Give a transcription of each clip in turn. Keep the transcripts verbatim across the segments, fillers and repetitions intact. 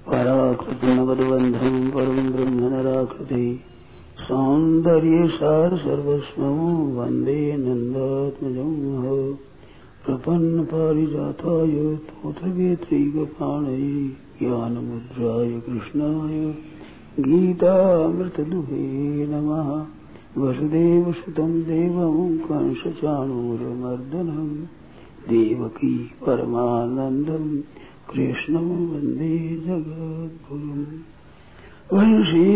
पराकृतिनवद्बन्धं परं ब्रह्म नराकृति सौन्दर्ये सार सर्वस्वं वन्दे नन्दात्मजं प्रपन्नपारिजाताय तोत्रवेत्रैकपाणये ज्ञानमुद्राय कृष्णाय गीतामृतदुहे नमः। वसुदेवसुतं देवं कंसचाणूरमर्दनं देवकी परमानन्दं कृष्णं वन्दे जगद्गुरुम्। वंशी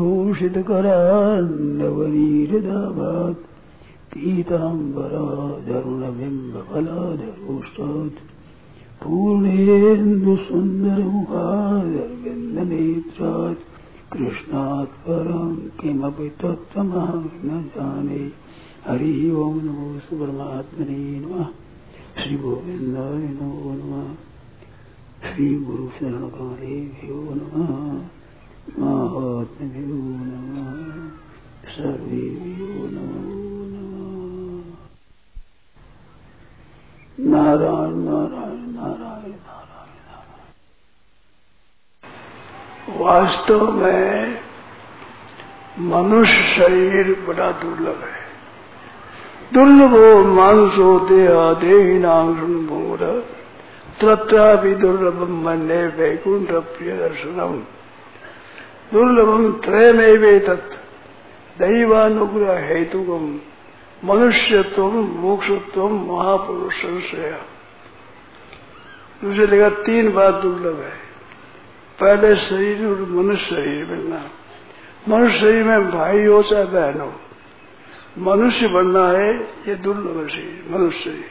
विभूषितकरान्नवनीरदाभात् पीताम्बराधरुणबिम्बफलाधरोष्टात् पूर्णेन्दुसुन्दरमुखादरविन्दनेत्रात् कृष्णात् परं किमपि तत्त्वमहं न जाने। हरि ओं नमो परमात्मने नमः। श्री गोविन्दाय नमो नमः। श्री गुरु शरणकारेभ्यो नमः। महात्म्यो नमः। सर्वेभ्यो नमो नमः। नारायण नारायण नारायण नारायण नारायण। वास्तव में मनुष्य शरीर बड़ा दुर्लभ है। दुर्लभो मानुषो देहा देहिनां शृण्वोर तत्रापि दुर्लभम मन्ये वैकुंठ प्रिय दर्शनम। दुर्लभम त्रयमेवेतत् दैवानुग्रह हेतुकम मनुष्यत्वम मोक्षत्वम महापुरुष संश्रय। दूसरी जगह तीन बात दुर्लभ है। पहले शरीर और मनुष्य शरीर मिलना। मनुष्य शरीर में भाई हो चाहे बहन हो, मनुष्य बनना है, ये दुर्लभ शरीर मनुष्य शरीर।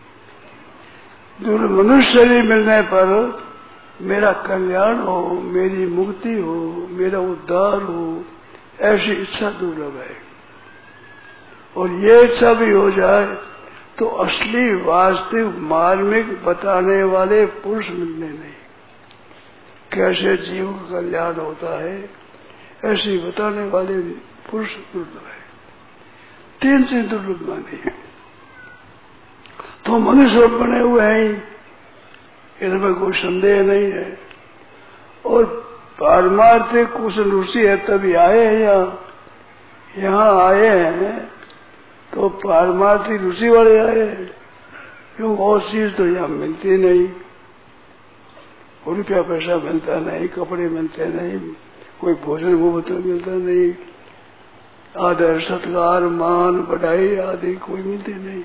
मनुष्य शरीर मिलने पर मेरा कल्याण हो, मेरी मुक्ति हो, मेरा उद्धार हो, ऐसी इच्छा दुर्लभ है। और ये इच्छा भी हो जाए तो असली वास्तविक मार्मिक बताने वाले पुरुष मिलने नहीं। कैसे जीव का कल्याण होता है ऐसे बताने वाले पुरुष दुर्लभ है। तीन चीज दुर्लभ मानी है। तो मनुष्य बने हुए हैं, इनमें कोई संदेह नहीं है। और पारमार्थिक कुछ ऋषि है तभी आए हैं यहाँ यहाँ आए हैं तो पारमार्थिक ऋषि वाले आए हैं। क्यों और चीज तो यहाँ मिलती नहीं। रुपया पैसा मिलता नहीं, कपड़े मिलते नहीं, कोई भोजन मुफ्त मिलता नहीं, आदर सत्कार मान बढ़ाई आदि कोई मिलते नहीं।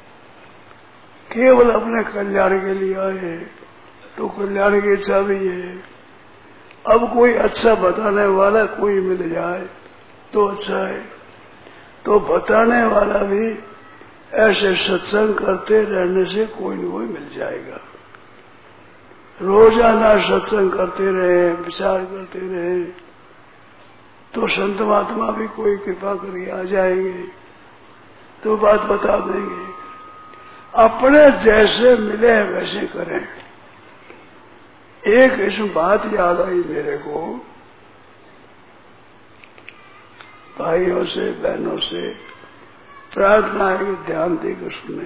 केवल अपने कल्याण के लिए आए तो कल्याण की इच्छा भी है। अब कोई अच्छा बताने वाला कोई मिल जाए तो अच्छा है। तो बताने वाला भी ऐसे सत्संग करते रहने से कोई न कोई मिल जाएगा। रोजाना सत्संग करते रहे, विचार करते रहे तो संत महात्मा भी कोई कृपा करके आ जाएंगे तो बात बता देंगे। अपने जैसे मिले वैसे करें। एक इसमें बात याद आई मेरे को, भाइयों से बहनों से प्रार्थना है कि ध्यान देकर सुने।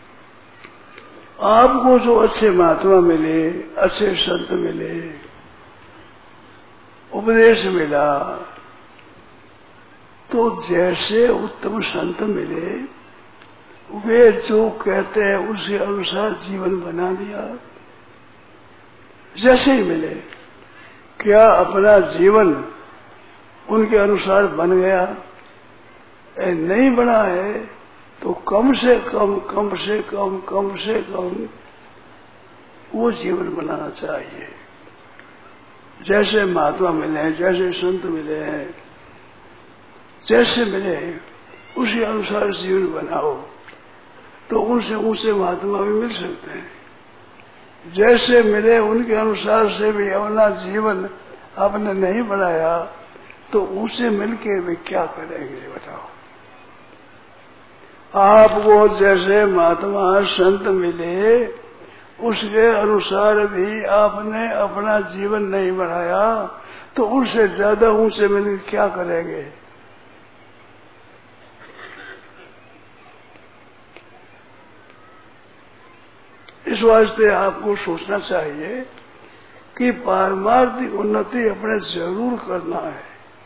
आपको जो अच्छे महात्मा मिले, अच्छे संत मिले, उपदेश मिला, तो जैसे उत्तम संत मिले वे जो कहते हैं उसी अनुसार जीवन बना दिया। जैसे ही मिले क्या अपना जीवन उनके अनुसार बन गया? नहीं बना है तो कम से कम कम से कम कम से कम वो जीवन बनाना चाहिए। जैसे महात्मा मिले हैं, जैसे संत मिले हैं, जैसे मिले उसी अनुसार जीवन बनाओ तो उनसे ऊंचे महात्मा भी मिल सकते हैं। जैसे मिले उनके अनुसार से भी अपना जीवन आपने नहीं बनाया तो उनसे मिलके वे क्या करेंगे बताओ। आपको जैसे महात्मा संत मिले उसके अनुसार भी आपने अपना जीवन नहीं बनाया तो उनसे ज्यादा ऊंचे मिलकर क्या करेंगे। इस वास्ते आपको सोचना चाहिए कि पारमार्थिक उन्नति अपने जरूर करना है।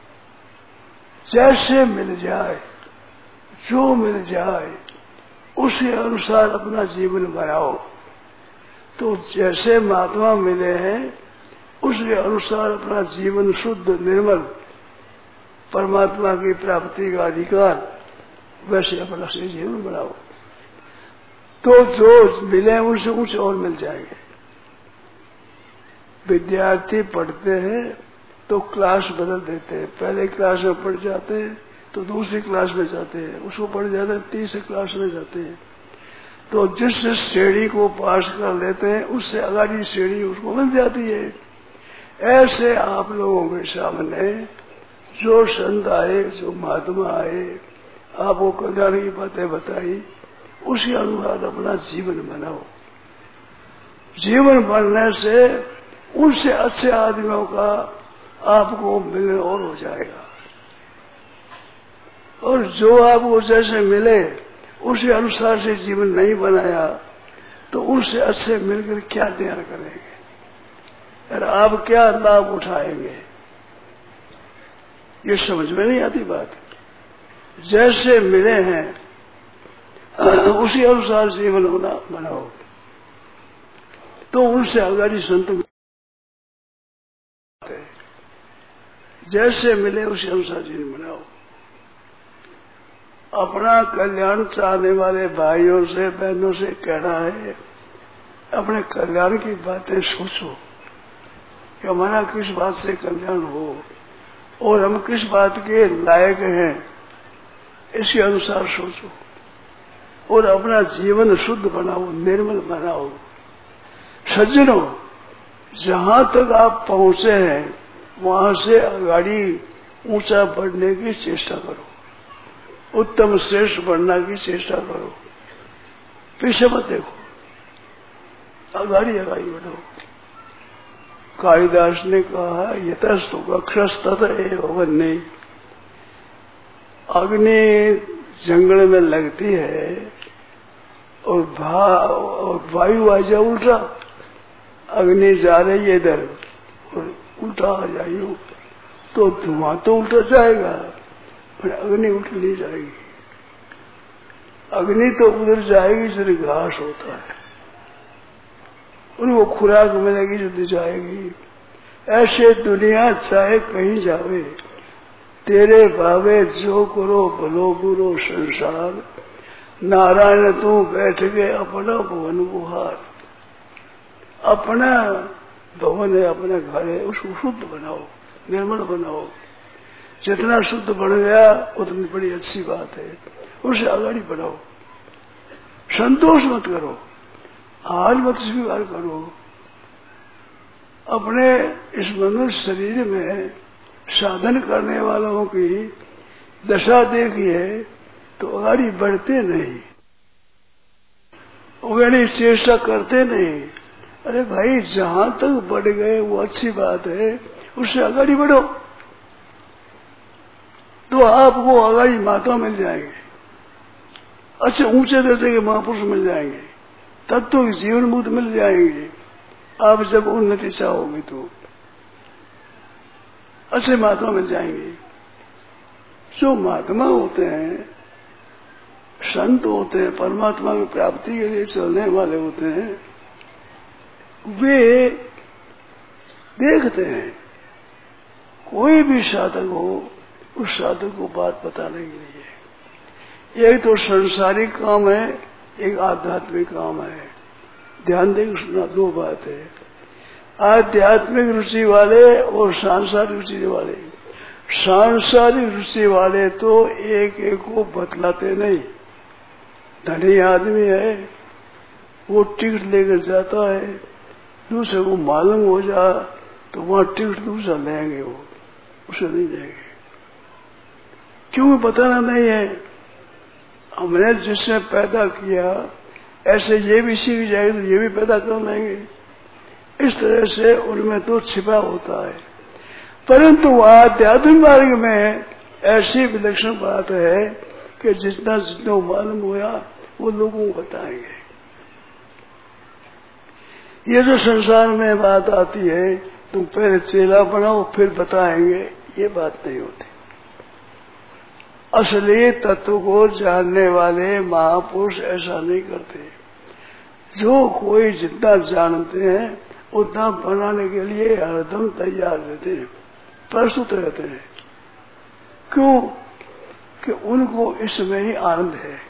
जैसे मिल जाए, जो मिल जाए उसी अनुसार अपना जीवन बनाओ। तो जैसे महात्मा मिले हैं उसके अनुसार अपना जीवन शुद्ध निर्मल परमात्मा की प्राप्ति का अधिकार वैसे अपना से जीवन बनाओ। तो जो मिले उनसे कुछ और मिल जाएंगे। विद्यार्थी पढ़ते हैं तो क्लास बदल देते हैं। पहले क्लास में पढ़ जाते हैं तो दूसरी क्लास में जाते हैं, उसको पढ़ जाते हैं तीसरी क्लास में जाते हैं। तो जिस जिस श्रेणी को पास कर लेते हैं उससे अगाड़ी श्रेणी उसको मिल जाती है। ऐसे आप लोगों के सामने जो संत आए, जो महात्मा आए, आपको कल्याण की बातें बताई, उसी अनुसार अपना जीवन बनाओ। जीवन बनने से उनसे अच्छे आदमियों का आपको मिलने और हो जाएगा। और जो आपको जैसे मिले उसी अनुसार से जीवन नहीं बनाया तो उनसे अच्छे मिलकर क्या तैयार करेंगे और आप क्या लाभ उठाएंगे, ये समझ में नहीं आती बात। जैसे मिले हैं उसी अनुसार जीवन होना बनाओ। तो उनसे अगाड़ी संत जैसे मिले उसी अनुसार जीवन बनाओ। अपना कल्याण चाहने वाले भाइयों से बहनों से कहना है, अपने कल्याण की बातें सोचो कि हमारा किस बात से कल्याण हो और हम किस बात के लायक हैं, इसी अनुसार सोचो और अपना जीवन शुद्ध बनाओ, निर्मल बनाओ। सज्जनों, जहां तक आप पहुंचे हैं वहां से आगाड़ी ऊंचा बढ़ने की चेष्टा करो, उत्तम श्रेष्ठ बनने की चेष्टा करो। पीछे मत देखो, आगाड़ी आगाड़ी बढ़ो। कालिदास ने कहा यतस्तु कक्षस तत एव नहीं। अग्नि जंगल में लगती है और भा और वायु आ जाए उल्टा, अग्नि जा रही है इधर और उल्टा आ जाइयो तो धुआं तो उल्टा जाएगा पर अग्नि उल्ट नहीं जाएगी। अग्नि तो उधर जाएगी जिधर घास होता है, उनको खुराक मिलेगी जो जाएगी। ऐसे दुनिया चाहे कहीं जावे, तेरे भावे जो करो भलो बुरो संसार। नारायण तू बैठ गए अपना भवन गुहार। अपना भवन है, अपना घर है, उसको शुद्ध बनाओ, निर्मल बनाओ। जितना शुद्ध बन गया उतनी बड़ी अच्छी बात है, उसे आगाड़ी बढ़ाओ। संतोष मत करो, हार मत स्वीकार करो। अपने इस मनुष्य शरीर में साधन करने वालों की दशा देखिए तो आगाड़ी बढ़ते नहीं, उगने चेष्टा करते नहीं। अरे भाई, जहां तक बढ़ गए वो अच्छी बात है, उससे आगाड़ी बढ़ो तो आपको आगाड़ी माता मिल जाएंगे, अच्छे ऊंचे दर्जे के महापुरुष मिल जाएंगे, तत्व के जीवन मुक्त मिल जाएंगे। आप जब उन्नति चाहोगे तो अच्छे महात्मा मिल जाएंगे। जो महात्मा होते हैं, संत होते हैं, परमात्मा की प्राप्ति के लिए चलने वाले होते हैं, वे देखते हैं कोई भी साधक हो उस साधक को बात बताने के लिए। एक तो सांसारिक काम है, एक आध्यात्मिक काम है। ध्यान दें, सुना, दो बात है। आध्यात्मिक रुचि वाले और सांसारिक रुचि वाले। सांसारिक रुचि वाले तो एक एक को बतलाते नहीं। धनी आदमी है, वो टिकट लेकर जाता है, दूसरे को मालूम हो जा तो वहां टिकट दूसरा लेंगे, वो उसे नहीं देंगे। क्यों बताना नहीं है? हमने जिसने पैदा किया ऐसे ये भी सीख जाएगी तो ये भी पैदा कर लेंगे। इस तरह से उनमें तो छिपा होता है। परंतु आध्यात्मिक मार्ग में ऐसी विलक्षण बात है कि जितना जितना मालूम हुआ वो लोगों को बताएंगे। ये जो संसार में बात आती है, तुम पहले चेला बनाओ फिर बताएंगे, ये बात नहीं होती। असली तत्व को जानने वाले महापुरुष ऐसा नहीं करते। जो कोई जितना जानते हैं उतना बनाने के लिए हरदम तैयार रहते हैं, प्रस्तुत रहते हैं। क्यों? कि उनको इसमें ही आनंद है।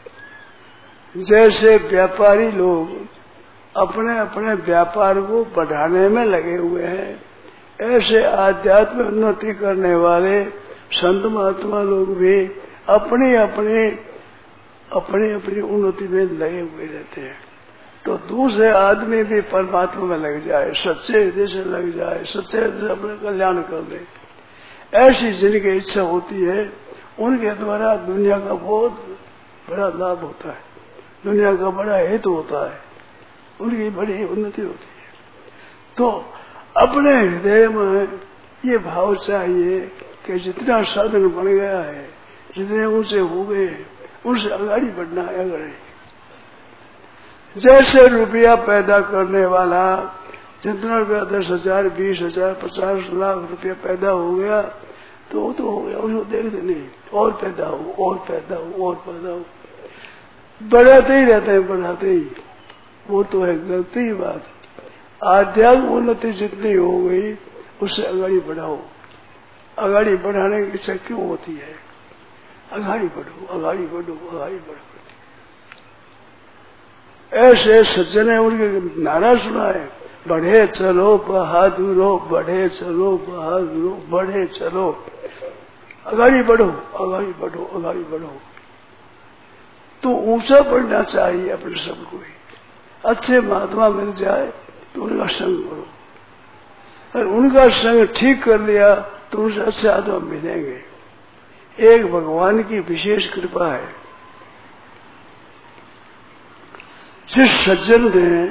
जैसे व्यापारी लोग अपने अपने व्यापार को बढ़ाने में लगे हुए हैं, ऐसे आध्यात्मिक उन्नति करने वाले संत महात्मा लोग भी अपनी अपनी अपनी अपनी उन्नति में लगे हुए रहते हैं। तो दूसरे आदमी भी परमात्मा में लग जाए, सच्चे हृदय से लग जाए, सच्चे हृदय से अपने कल्याण कर ले, ऐसी जिनकी इच्छा होती है उनके द्वारा दुनिया का बहुत बड़ा लाभ होता है, दुनिया का बड़ा हित होता है, उनकी बड़ी उन्नति होती है। तो अपने हृदय में ये भाव चाहिए कि जितना साधन बन गया है, जितने ऊंचे हो गए, उनसे आगे बढ़ना है। अगर जैसे रुपया पैदा करने वाला जितना रुपया दस हजार बीस हजार पचास लाख रुपया पैदा हो गया तो वो तो हो गया, उसको देखते नहीं, और पैदा हो और पैदा हो और पैदा हो, बढ़ाते ही रहते हैं, बढ़ाते ही। वो तो है गलती बात। आध्यात्मिक उन्नति जितनी हो गई उससे आगे बढ़ाओ। आगे बढ़ाने की इच्छा क्यों होती है? आगे बढ़ो, आगे बढ़ो, आगे बढ़ो। ऐसे सज्जन है, उनके नारा सुना है, बढ़े चलो बहादुरो, बढ़े चलो बहादुरो, बढ़े चलो, आगे बढ़ो, आगे बढ़ो, आगे बढ़ो। तो ऊंचा बढ़ना चाहिए अपने सबको ही। अच्छे महात्मा मिल जाए तो उनका संग करो, और उनका संग ठीक कर लिया तो उनसे अच्छे आत्मा मिलेंगे। एक भगवान की विशेष कृपा है, जिस सज्जन ने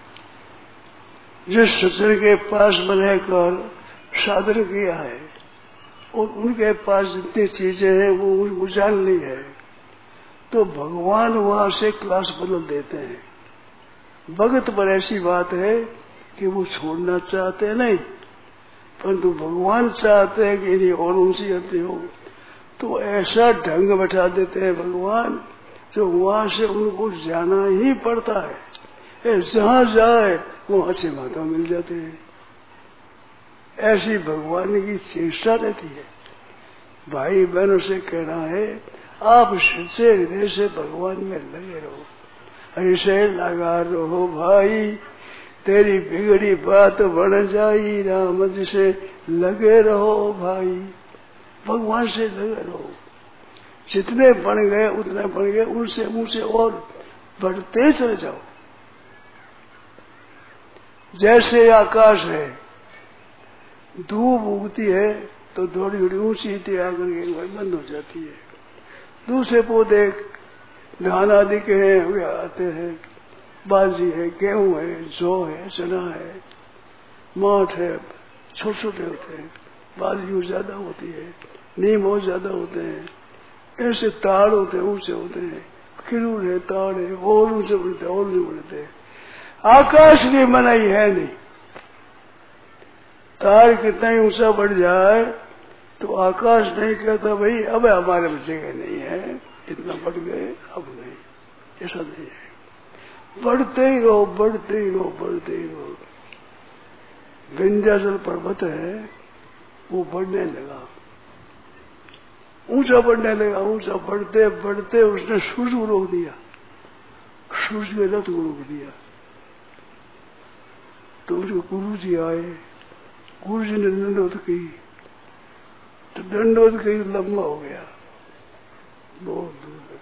जिस सज्जन के पास में रहकर साधन किया है और उनके पास जितनी चीजें हैं वो उनको जान ली है, तो भगवान वहां से क्लास बदल देते हैं। भगत पर ऐसी बात है कि वो छोड़ना चाहते नहीं, परंतु भगवान चाहते हैं कि इन्हें और ऊंची आती हो, तो ऐसा ढंग बैठा देते हैं भगवान जो वहां से उनको जाना ही पड़ता है। जहां जाए वो अच्छे माता मिल जाते हैं। ऐसी भगवान की चेष्टा रहती है। भाई बहनों से कहना है, आप सच्चे हृदय से भगवान में लगे रहो, ऐसे लगा रहो भाई, तेरी बिगड़ी बात बन जाई, राम जी से लगे रहो भाई, भगवान से लगे रहो। जितने बन गए उतने बन गए, उनसे उनसे और बढ़ते चले जाओ। जैसे आकाश है, धूप उगती है तो थोड़ी थोड़ी ऊंची आकर के बंद हो जाती है। दूसरे पौधे धान आदि के हैं वे आते हैं, बाजी है, गेहूं है, जौ है, चना है, माठ है, छोटे छोटे होते हैं, बाजरी ज्यादा होती है, नीम और ज्यादा होते हैं, ऐसे ताड़ होते हैं, ऊंचे होते हैं, खिरूर है, ताड़ है, और ऊंचे बढ़ते और ऊंचे बढ़ते। आकाश की मनाई है नहीं, ताड़ कितना ही ऊंचा बढ़ जाए तो आकाश नहीं कहता भाई अब हमारे में जगह नहीं है, इतना बढ़ गए अब नहीं, ऐसा नहीं है। बढ़ते ही रहो, बढ़ते ही रहो, बढ़ते ही रहो। विंध्याचल पर्वत है, वो बढ़ने लगा, ऊंचा बढ़ने लगा, ऊंचा बढ़ते बढ़ते उसने सूर्य को रोक दिया, सूर्य के रथ को रोक दिया। तो उसको गुरु जी आए, गुरु जी ने दंडवत की, तो दंडवत की लंबा हो गया, बहुत दूर तक।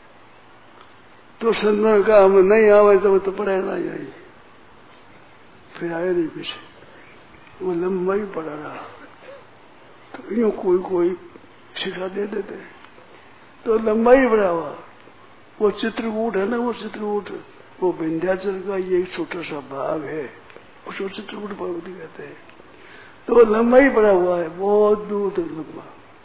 तो संतन का हम नहीं आवे तो तो पढ़े ना जाए, फिर आए नहीं पीछे, वो लंबा ही पड़ा रहा। तो यूं कोई कोई शिक्षा दे देते हैं, तो लंबा ही बढ़ा हुआ। वो चित्रकूट है ना, वो चित्रकूट वो विंध्याचल का ये एक छोटा सा भाग है, उसको चित्रकूट पर्वती कहते हैं। तो लंबा ही पड़ा हुआ है, बहुत दूर तक लंबा।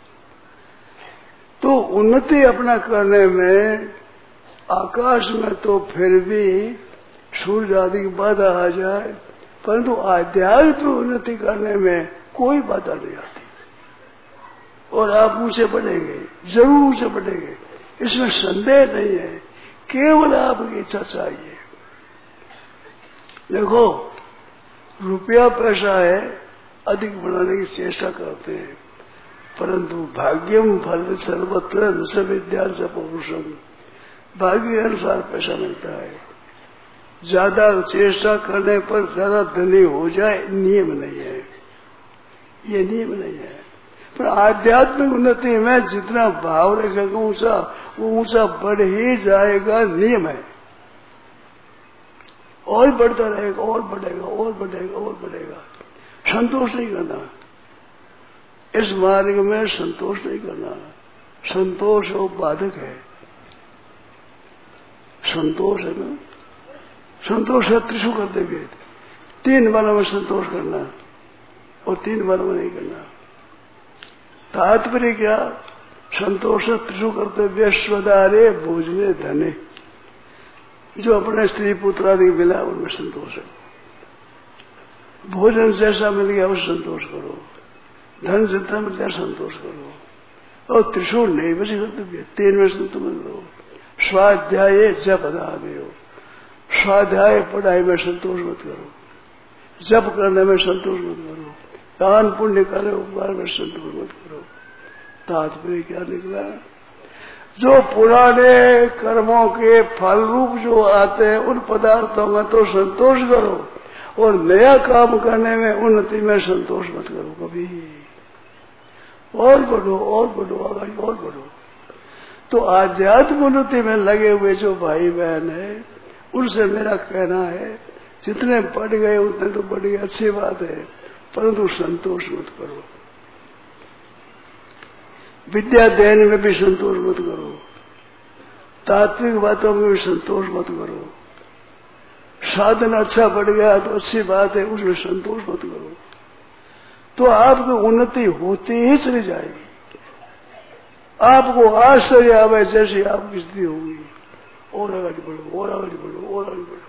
तो उन्नति अपना करने में आकाश में तो फिर भी सूर्य आदि की बाधा आ जाए, परंतु आध्यात्म उन्नति करने में कोई बाधा नहीं आती और आप ऊंचे बढ़ेंगे, जरूर ऊंचे बढ़ेंगे, इसमें संदेह नहीं है। केवल आपकी इच्छा चाहिए। देखो, रुपया पैसा है, अधिक बनाने की चेष्टा करते हैं, परंतु भाग्यम फल सर्वत्र न विद्या च पौरुषम, भाग्य के अनुसार पैसा मिलता है। ज्यादा चेष्टा करने पर ज्यादा धनी हो जाए नियम नहीं है, ये नियम नहीं है। पर आध्यात्मिक उन्नति में जितना भाव रखेगा ऊंचा, वो ऊंचा बढ़ ही जाएगा, नियम है। और बढ़ता रहेगा, और बढ़ेगा, और बढ़ेगा, और बढ़ेगा। संतोष नहीं करना, इस मार्ग में संतोष नहीं करना। संतोष वो बाधक है, संतोष है ना, संतोष है त्रिशु कर देंगे। तीन बालों में संतोष करना और तीन बालों में नहीं करना। तात्पर्य क्या? संतोष त्रिशु कर्तव्य स्वदारे भोजने धने, जो अपने स्त्री पुत्र आदि मिला उनमें संतोष है। भोजन जैसा मिल गया उस संतोष करो, धन जितना मिल गया संतोष करो, और त्रिशूल नहीं बचे कर्तव्य, तीन में संतोष करो। स्वाध्याय जप अदादे हो, स्वाध्याय पढ़ाई में संतोष मत करो, जप करने में संतोष मत करो, दान पुण्य करे उपकार में संतोष मत करो। तात्पर्य क्या निकला? जो पुराने कर्मों के फल रूप जो आते हैं उन पदार्थों में तो संतोष करो, और नया काम करने में उन्नति में संतोष मत करो कभी। और बढ़ो, और बढ़ो, आगे और बढ़ो। तो आध्यात्म उन्नति में लगे हुए जो भाई बहन है, उनसे मेरा कहना है, जितने बढ़ गए उतने तो बढ़ गए, अच्छी बात है, परंतु संतोष मत करो। विद्या देने में भी संतोष मत करो, तात्विक बातों में भी संतोष मत करो। साधन अच्छा बढ़ गया तो अच्छी बात है, उसमें संतोष मत करो, तो आपकी उन्नति होती ही चली जाएगी। आपको आश्चर्य आवे जैसी आपकी स्थिति होगी, और आगे बढ़ो, और आगे बढ़ो, और आगे बढ़ो।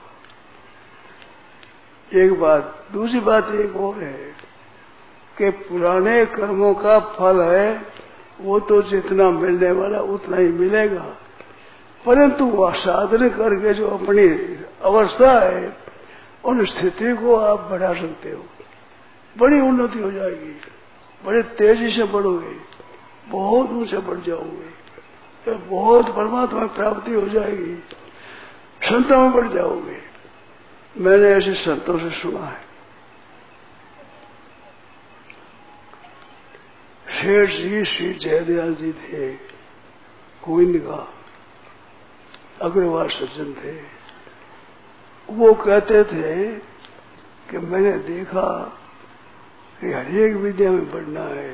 एक बात, दूसरी बात एक और है कि पुराने कर्मों का फल है, वो तो जितना मिलने वाला उतना ही मिलेगा, परंतु वह साधन करके जो अपनी अवस्था है उन स्थिति को आप बढ़ा सकते हो, बड़ी उन्नति हो जाएगी, बड़े तेजी से बढ़ोगे, बहुत ऊंचे बढ़ जाओगे, तो बहुत परमात्मा प्राप्ति हो जाएगी, संतों में बढ़ जाओगे। मैंने ऐसे संतों से सुना है। शेठ जी श्री जयदयाल जी थे, गोविंद का अग्रवाल सज्जन थे। वो कहते थे कि मैंने देखा कि हरेक विद्या में बढ़ना है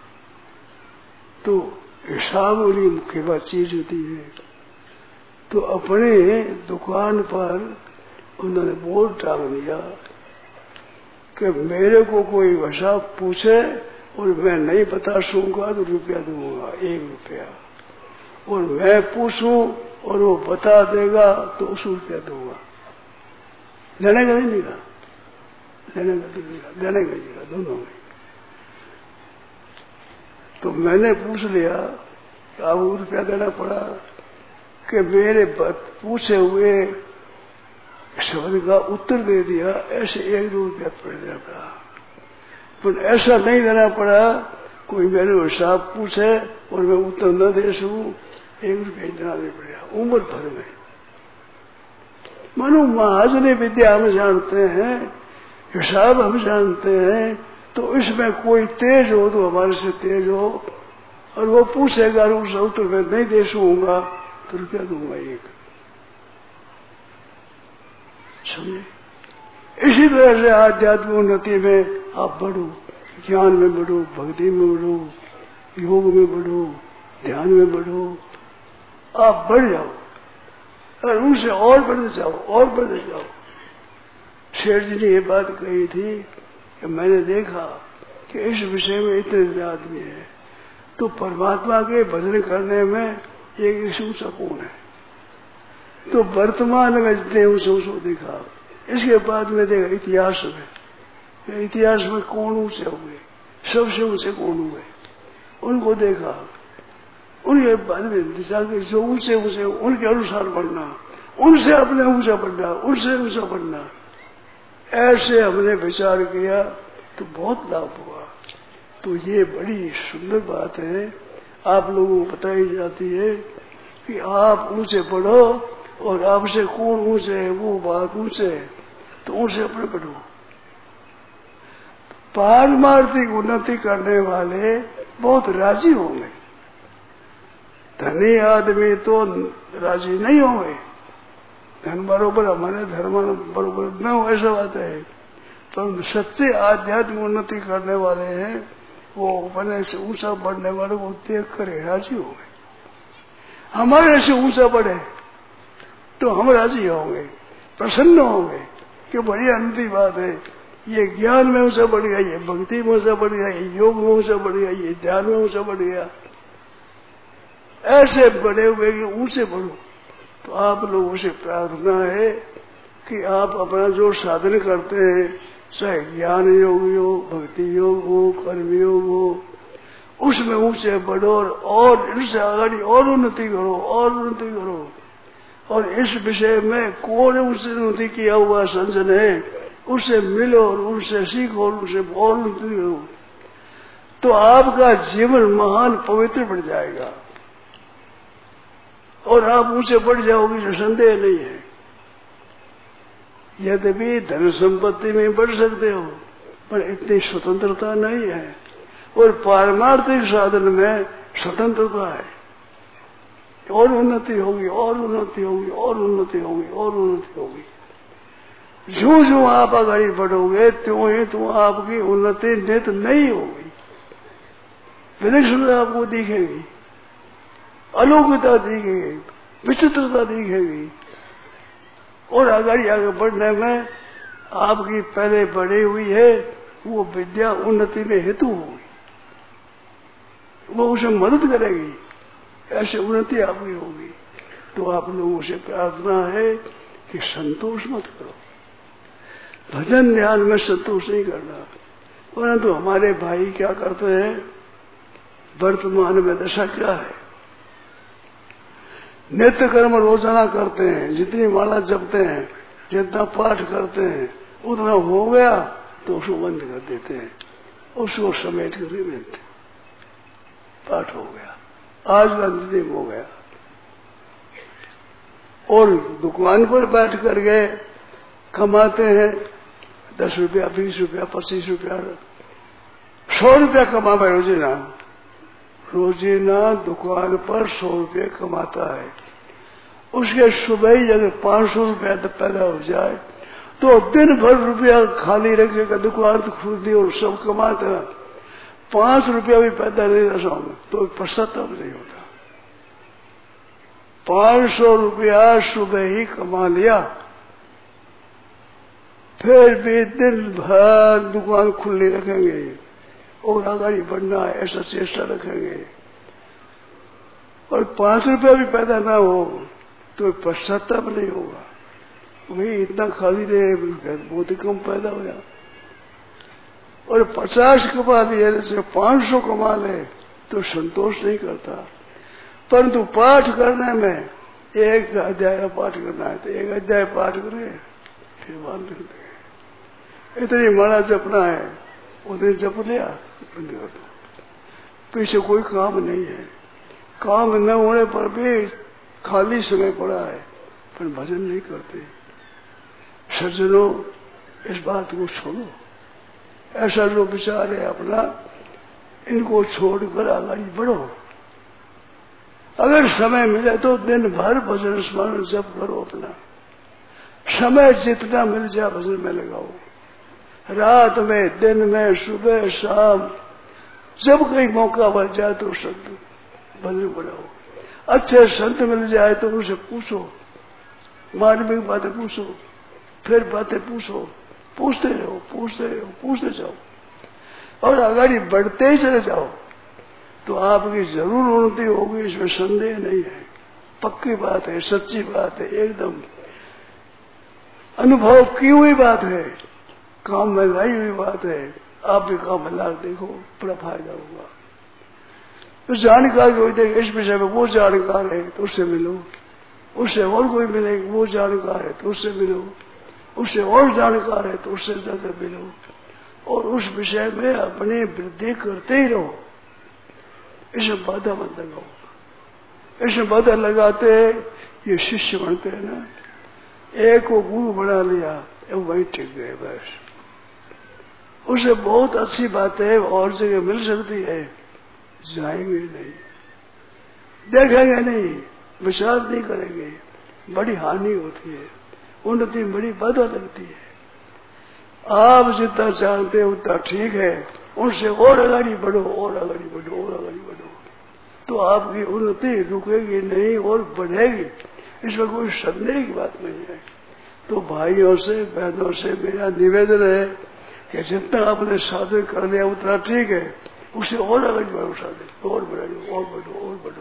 तो हिसाब उनकी मुख्य चीज होती है। तो अपने दुकान पर उन्होंने बोर्ड टांग दिया कि मेरे को कोई हिसाब पूछे और मैं नहीं बता सकूंगा तो रुपया दूंगा, एक रुपया, और मैं पूछूं और वो बता देगा तो उस रुपया दूंगा। लेने का नहीं देगा, लेने का देगा, देने का देगा, दोनों में। तो मैंने पूछ लिया, अब रुपया देना पड़ा कि मेरे पूछे हुए शब्द का उत्तर दे दिया, ऐसे एक दो रुपया पड़ देना पड़ा। पर ऐसा नहीं देना पड़ा कोई मेरे हिसाब पूछे और मैं उत्तर न दे सकूं, एक रुपया देना नहीं पड़ेगा उम्र भर में। मानो महाजनी विद्या हम जानते हैं, हिसाब हम जानते हैं, तो इसमें कोई तेज हो तो हमारे से तेज हो, और वो पूछेगा और उस उत्तर में नहीं दे सकूंगा तो रुपया दूंगा एक। समझे? इसी तरह से आध्यात्मिक उन्नति में आप बढ़ो, ज्ञान में बढ़ो, भक्ति में बढ़ो, योग में बढ़ो, ध्यान में बढ़ो, आप बढ़ जाओ और उनसे और बढ़ते जाओ, और बढ़ते जाओ। शेर जी ने ये बात कही थी कि मैंने देखा कि इस विषय में इतने आदमी है, तो परमात्मा के भजन करने में एक ऊंचा कौन है? तो वर्तमान में जितने ऊंचे ऊंचे देखा, इसके बाद में देखा इतिहास में, इतिहास में कौन ऊंचे हुए, सबसे ऊंचे कौन हुए, उनको देखा, उनके बाद में दिशा के जो ऊंचे ऊंचे उनके अनुसार बढ़ना, उनसे अपने ऊंचा बढ़ना, उनसे ऊंचा बढ़ना, ऐसे हमने विचार किया तो बहुत लाभ हुआ। तो ये बड़ी सुंदर बात है, आप लोगों को बताई जाती है कि आप ऊंचे बढ़ो और आपसे कौन ऊंचे है वो बात ऊंचे है तो उनसे अपने बढ़ो। पारमार्थिक उन्नति करने वाले बहुत राजी होंगे, धनी आदमी तो राजी नहीं होंगे। धन बरोबर हमारे धर्म बरोबर न हो ऐसा बात है, तो सच्चे आध्यात्मिक उन्नति करने वाले हैं वो अपने से ऊंचा बढ़ने वाले को देख कर राजी हो गए। हमारे से ऊंचा बढ़े तो हम राजी होंगे, प्रसन्न होंगे कि बड़ी अनंती बात है, ये ज्ञान में ऊंचा बढ़ गया, ये भक्ति में ऊंचा बढ़ गया, ये योग में ऊंचा बढ़ गया, ये ध्यान में ऊंचा बढ़ गया। ऐसे बढ़े हुए कि ऊंचे बढ़ो। तो आप लोगों से प्रार्थना है कि आप अपना जो साधन करते हैं, चाहे ज्ञान योग हो, भक्ति योग हो, कर्म योग हो, उसमें ऊंचे बढ़ो और इनसे आगे और उन्नति करो और उन्नति करो। और इस विषय में कौन उससे उन्नति किया हुआ संजन है, उससे मिलो और उनसे सीखो और उनसे और उन्नति करो, तो आपका जीवन महान पवित्र बन जाएगा और आप ऊंचे बढ़ जाओगे, जो संदेह नहीं है। यद्यपि धन संपत्ति में बढ़ सकते हो पर इतनी स्वतंत्रता नहीं है, और पारमार्थिक साधन में स्वतंत्रता है। और उन्नति होगी और उन्नति होगी और उन्नति होगी और उन्नति होगी। जो जो आप आगे बढ़ोगे त्यों ही तो आपकी उन्नति नित नहीं होगी, विलक्षणता आपको दिखेगी, अलौकिकता दिखेगी, विचित्रता दिखेगी। और आगे आगे बढ़ने में आपकी पहले बढ़ी हुई है वो विद्या उन्नति में हेतु होगी, वो उसे मदद करेगी, ऐसे उन्नति आपकी होगी। तो आप लोगों से प्रार्थना है कि संतोष मत करो, भजन ध्यान में संतोष नहीं करना। परंतु हमारे भाई क्या करते हैं, वर्तमान में दशा क्या है, नित्य कर्म रोजाना करते हैं, जितनी माला जपते हैं, जितना पाठ करते हैं, उतना हो गया तो उसको बंद कर देते हैं, उसको समेट कर नहीं देते। पाठ हो गया, आज अंतिम हो गया, और दुकान पर बैठ कर गए कमाते हैं दस रुपया, बीस रुपया, पच्चीस रुपया, सौ रुपया कमा पाए रोजीना, रोजीना दुकान पर सौ रुपये कमाता है। उसके सुबह ही अगर पांच सौ रुपया पैदा हो जाए तो दिन भर रुपया खाली रखेगा, दुकान तो खुद और सब कमाता है, पांच रुपया भी पैदा नहीं रहा में तो पश्चाताप नहीं होता। पांच सौ रुपया सुबह ही कमा लिया, फिर भी दिन भर दुकान खुली रखेंगे और आगे बढ़ना है ऐसा चेष्टा रखेंगे, और पांच रुपया भी पैदा ना हो तो पश्चाताप नहीं होगा, वही इतना खाली रहे बहुत ही कम पैदा हो जाए। और पचास कमा दिए जैसे पांच सौ कमा ले तो संतोष नहीं करता, परंतु पाठ करने में एक अध्याय का पाठ करना है तो एक अध्याय पाठ करें फिर बंद कर दें, इतनी माला जपना है उतने जप लिया बंद कर दो, पीछे कोई काम नहीं है। काम न होने पर भी खाली समय पड़ा है पर भजन नहीं करते। सज्जनों इस बात को छोड़ो, ऐसा जो विचार है अपना इनको छोड़कर आगे बढ़ो। अगर समय मिले तो दिन भर भजन स्मरण जप करो, अपना समय जितना मिल जाए भजन में लगाओ, रात में दिन में सुबह शाम जब कहीं मौका बन जाए तो संत भजन बढ़ाओ। अच्छे संत मिल जाए तो उनसे पूछो, मार्मिक बातें पूछो, फिर बातें पूछो, पूछते रहो पूछते रहो पूछते जाओ और आगे बढ़ते ही चले जाओ तो आपकी जरूर उन्नति होगी, इसमें संदेह नहीं है। पक्की बात है, सच्ची बात है, एकदम अनुभव की हुई बात है, काम में लाई हुई बात है। आप भी काम में ला देखो, बड़ा फायदा होगा। तो जानकार कोई देख इस विषय में वो जानकार है तो उससे मिलो, उससे और कोई मिलेगा वो जानकार है तो उससे मिलो, उससे और जानकार है तो उससे ज्यादा मिलो, और उस विषय में अपनी वृद्धि करते ही रहो। इसमें बाधा मत लगाओ। इसमें बाधा लगाते ये शिष्य बनते हैं ना, एक को गुरु बना लिया वही टिक गए बस। उसे बहुत अच्छी बात है और जगह मिल सकती है, जाएंगे नहीं, देखेंगे नहीं, विश्वास नहीं करेंगे, बड़ी हानि होती है, उन्नति बड़ी बाधा लगती है। आप जितना जानते हो उतना ठीक है, उनसे और आगे बढ़ो और आगे बढ़ो और आगे बढ़ो, तो आपकी उन्नति रुकेगी नहीं और बढ़ेगी। इसमें कोई संदेह की बात नहीं है। तो भाइयों से बहनों से मेरा निवेदन है कि जितना आपने साधन कर लिया उतना ठीक है, उसे और आगे बढ़ो, साधन और बढ़ो और बढ़ो और बढ़ो,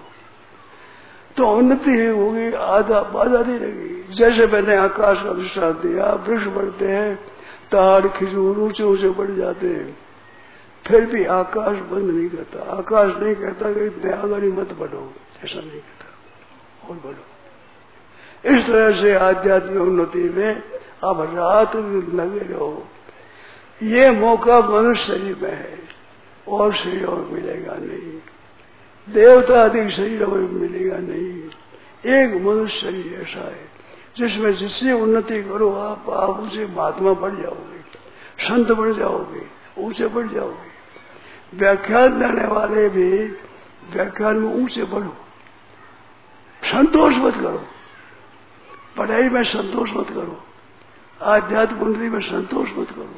तो उन्नति ही होगी, आधा बाधा नहीं लगी। जैसे मैंने आकाश का दृष्टांत दिया, वृक्ष बढ़ते हैं, ताड़ खिजूर ऊंचे ऊंचे बढ़ जाते हैं, फिर भी आकाश बंद नहीं करता। आकाश नहीं कहता कि इतने आगे मत बढ़ो, ऐसा नहीं कहता, और बढ़ो। इस तरह से आध्यात्मिक उन्नति में अब रात लगे रहो। ये मौका मनुष्य शरीर में है और शरीर और मिलेगा नहीं, देवता अधिक शरीर में मिलेगा नहीं। एक मनुष्य शरीर ऐसा है जिसमें जिससे उन्नति करो आप आप उसे महात्मा बढ़ जाओगे, संत बढ़ जाओगे, ऊंचे बढ़ जाओगे। व्याख्यान देने वाले भी व्याख्यान में ऊंचे बढ़ो, संतोष मत करो, पढ़ाई में संतोष मत करो, आध्यात्मिक उन्नति में संतोष मत करो।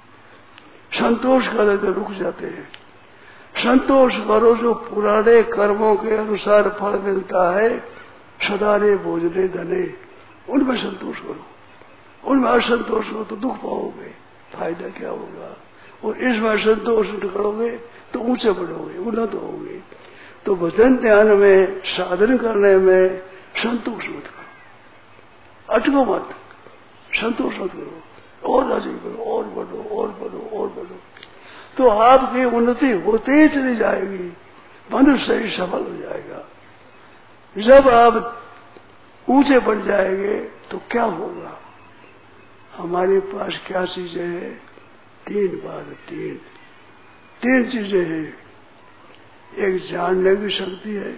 संतोष करे तो रुक जाते हैं। संतोष करो जो पुराने कर्मों के अनुसार फल मिलता है, सदारे भोजने धने, उनमें संतोष करो। उनमें असंतोष करो तो दुख पाओगे, फायदा क्या होगा। और इसमें संतोष करोगे तो ऊंचे बढ़ोगे, उन्नत होगे। तो भजन ध्यान में साधन करने में संतोष मत करो, अटको मत, संतोष मत करो, और राजी करो, और बढ़ो और बढ़ो और बढ़ो, तो आपकी उन्नति होते ही चली जाएगी, मनुष्य शरीर सफल हो जाएगा। जब आप ऊंचे बढ़ जाएंगे तो क्या होगा, हमारे पास क्या चीजें हैं, तीन बात, तीन तीन चीजें हैं। एक जानने की शक्ति है,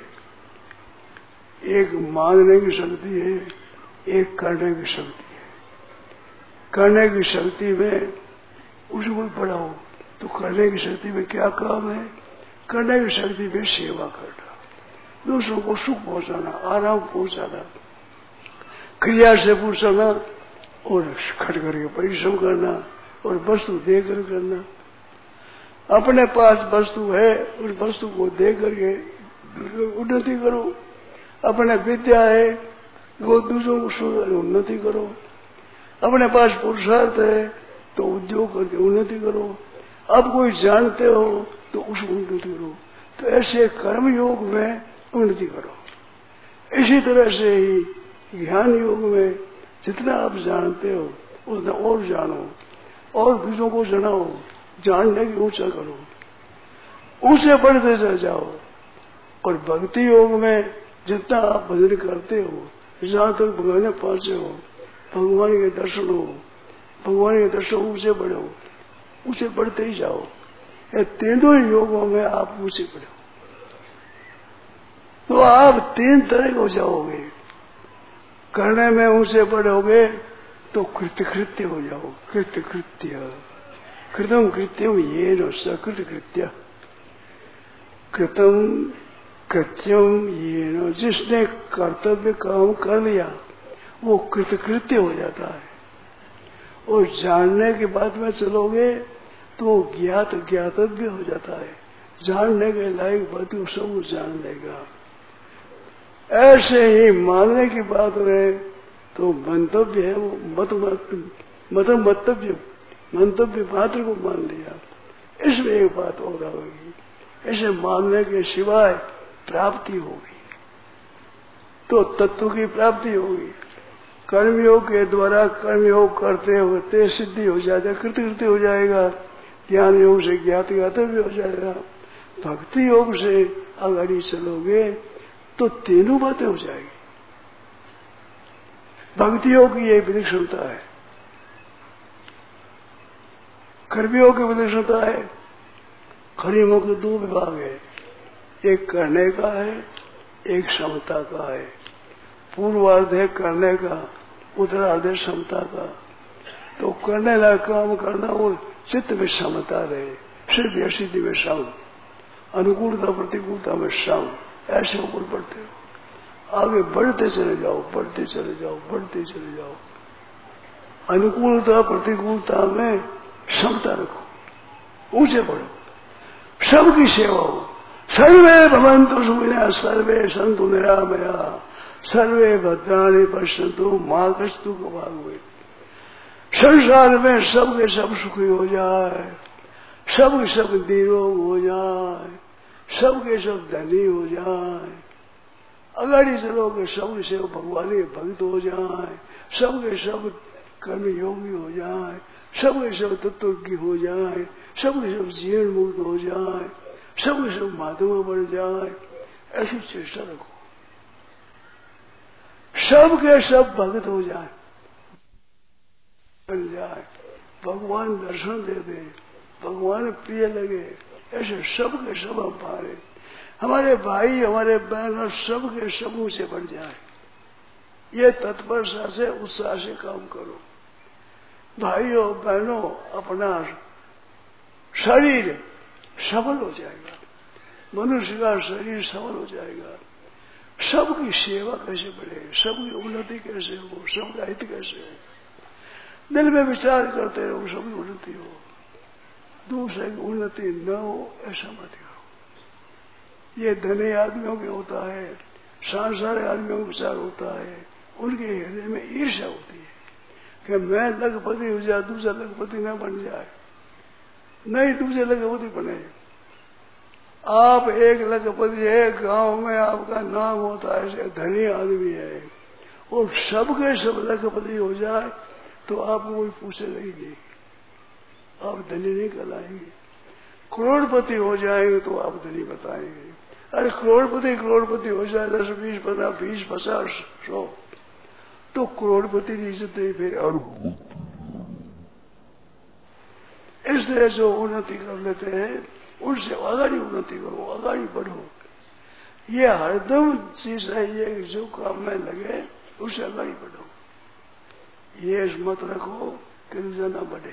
एक मानने की शक्ति है, एक करने की शक्ति है। करने की शक्ति में उसको बढ़ाओ, तो करने की शक्ति में क्या काम है, करने की शक्ति में सेवा करना, दूसरों को सुख पहुंचाना, आराम पहुंचाना, क्रिया से पूछना और खट करके परिश्रम करना और वस्तु देकर करना। अपने पास वस्तु है, उस वस्तु को दे करके उन्नति करो। अपने विद्या है, वो दूसरों को सुधार उन्नति करो। अपने पास पुरुषार्थ है तो उद्योग करके उन्नति करो। अब कोई जानते हो तो उसको उन्नति करो। तो ऐसे कर्म योग में उन्नति करो। इसी तरह से ही ज्ञान योग में जितना आप जानते हो उतना और जानो और दूसरों को जनाओ, जानने की ऊंचा करो, ऊंचे बढ़ते चले जाओ। और भक्ति योग में जितना आप भजन करते हो, जहां तक भगवान पहुंचे हो, भगवान के दर्शन हो, भगवान के दर्शन ऊंचे बढ़ो, ऊंचे बढ़ते ही जाओ। ये तीनों योगों में आप ऊंचे बढ़ो तो आप तीन तरह हो जाओगे। करने में ऊंचे बढ़ोगे तो कृत्य कृत्य हो जाओ, कृत्य कृत्य कृतम कृत्यम ये नो सकृत कृत्य, कृतम कृत्यम ये नो, जिसने कर्तव्य काम कर लिया वो कृत कृत्य हो जाता है। और जानने की बात में चलोगे तो ज्ञात ज्ञातव्य हो जाता है। जानने के लायक बात सब जान लेगा। ऐसे ही मानने की बात रहे तो मंतव्य है वो मत मत मंतव्य मंतव्य मात्र को मान लिया। इसमें एक बात और आएगी, ऐसे मानने के सिवाय प्राप्ति होगी। तो तत्व की प्राप्ति होगी। कर्मयोग के द्वारा कर्मयोग करते होते सिद्धि हो जाएगा, कृतकृत्य हो जाएगा। ज्ञान योग से ज्ञात ज्ञातव्य हो जाएगा। भक्ति योग से आगाड़ी चलोगे तो तीनों बातें हो जाएगी। भक्ति योग की यही विलक्षणता है, कर्मयोग की विलक्षणता है। कर्मयोग के दो विभाग है, एक करने का है, एक समता का है। पूर्वार्ध है करने का, उत्तरार्ध है समता का। तो करने लायक काम करना वो चित्त में समता रहे, सिद्धि असिद्धि में सम, अनुकूलता प्रतिकूलता में सम, ऐसे ऊपर बढ़ते हो। आगे बढ़ते चले जाओ, बढ़ते चले जाओ, बढ़ते चले जाओ। अनुकूलता प्रतिकूलता में समता रखो, ऊंचे बढ़ो, सबकी सेवा हो। सर्वे भवन्तु सुखिनः सर्वे सन्तु निरामया सर्वे भद्राणि पश्यन्तु मा कश्चित् दुःखभाग् भवेत्। संसार में सबके सब सुखी हो जाए, सब सब निरोग हो जाए, सबके सब धनी हो जाए। अगाड़ी चलोगे सबके सब भगवान भक्त हो जाए, सबके सब कर्म योगी हो जाए, सबके सब तत्वज्ञ हो जाए, सबके सब जीवन मुक्त हो जाए, सबके सब महात्मा बन जाए। ऐसी चेष्टा रखो, सबके सब भक्त हो जाए, बन जाए, भगवान दर्शन दे दे, भगवान प्रिय लगे, ऐसे सबके सब हम पारे। हमारे भाई हमारे बहन सबके सबों से बढ़ जाए। ये तत्परता से उत्साह से काम करो। भाइयों बहनों, अपना शरीर सबल हो जाएगा, मनुष्य का शरीर सबल हो जाएगा। सबकी सेवा कैसे बढ़े, सबकी उन्नति कैसे हो, सबका हित कैसे हो, दिल में विचार करते रहो, सबकी उन्नति हो, दूसरे की उन्नति न हो ऐसा मत करो। ये धनी आदमियों के होता है, सांसारिक आदमियों का विचार होता है, उनके हृदय में ईर्ष्या होती है कि मैं लखपति हो जाए, दूसरा लखपति न बन जाए, नहीं दूसरे लखपति बने। आप एक लखपति है, गांव में आपका नाम होता है, धनी आदमी है, और सबके सब लखपति हो जाए तो आपको कोई पूछेगा ही नहीं, आप धनी नहीं कहलाएंगे। करोड़पति हो जाएंगे तो आप धनी बताएंगे। अरे करोड़पति करोड़पति हो जाए, दस बीस पचास बीस पचास सौ, तो करोड़पति की इज्जत नहीं फिर। और इसलिए जो उन्नति कर लेते हैं उनसे आगाड़ी उन्नति करो, आगाड़ी बढ़ो। ये हरदम चीज है, ये जो काम में लगे उससे आगाड़ी बढ़ो। ये मत रखो कि दूसरा न बढ़े।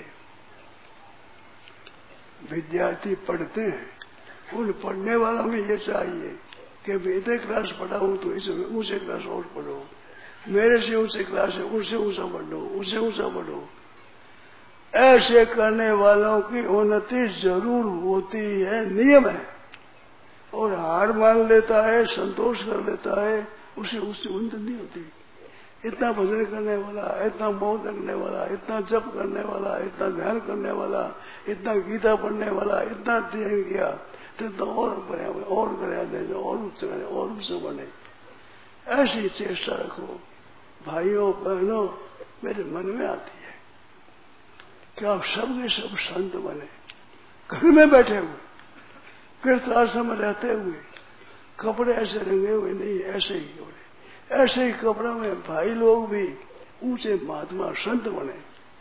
विद्यार्थी पढ़ते हैं, उन पढ़ने वालों में ये चाहिए कि मैं इतने क्लास पढ़ा हूं तो इसमें ऊंचे क्लास और पढ़ो, मेरे से ऊंचे क्लास है उनसे ऊंचा बढ़ो, उससे ऊंचा बढ़ो। ऐसे करने वालों की उन्नति जरूर होती है, नियम है। और हार मान लेता है, संतोष कर लेता है, उसे उससे उन्नति नहीं होती। इतना भजन करने वाला, इतना मौन रखने वाला, इतना जप करने वाला, इतना ध्यान करने वाला, इतना गीता पढ़ने वाला, इतना ध्यान किया तो, तो और बने, और करे, और उच्च बने, और उच्च बने। ऐसी चेष्टा रखो। भाइयों बहनों, मेरे मन में आती है कि आप सबके सब संत बने। घर में बैठे हुए, कृत आश्रम में रहते हुए, कपड़े ऐसे रंगे हुए नहीं, ऐसे ही हो रहे, ऐसे ही कपड़ा में भाई लोग भी ऊंचे महात्मा संत बने।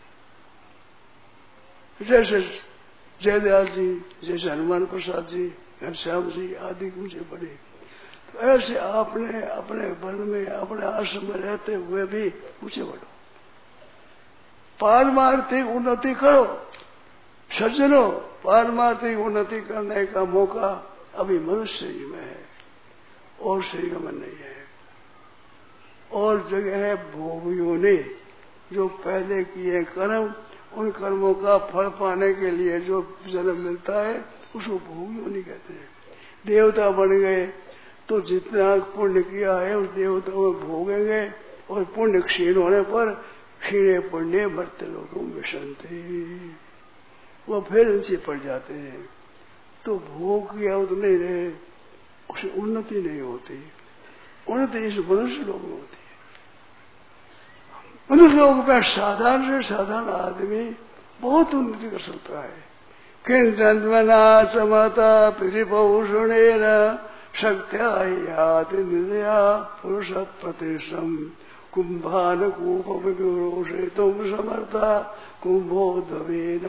जैसे जयदयाल जी, जैसे हनुमान प्रसाद जी, घनश्याम जी आदि ऊंचे बने। तो ऐसे आपने अपने वन में, अपने आश्रम में रहते हुए भी ऊंचे बढ़ो, पारमार्थिक उन्नति करो। सज्जनों, पारमार्थिक उन्नति करने का मौका अभी मनुष्य ही में है, और शरीर में नहीं है। और जगह है भोगियों ने जो पहले किए कर्म, उन कर्मों का फल पाने के लिए जो जन्म मिलता है उसको भोगियों नहीं कहते हैं। देवता बन गए तो जितना पुण्य किया है उस देवताओं में भोगेंगे, और पुण्य क्षीण होने पर क्षीणे पुण्य मर्त्य लोगों में विषंते, वो फिर नीचे पड़ जाते हैं। तो भोग किया तो नहीं रहे, उससे उन्नति नहीं होती। उन्नति इस मनुष्य लोग में होती है। मनुष्य लोग में साधारण से साधारण आदमी बहुत उन्नति कर सकता है। किंचन्मना समता प्रतिभूषणेन शक्त्या याति निदया पुरुष प्रतिशम कुंभान कूपविरोषितुम समर्था कुंभोद्भवेन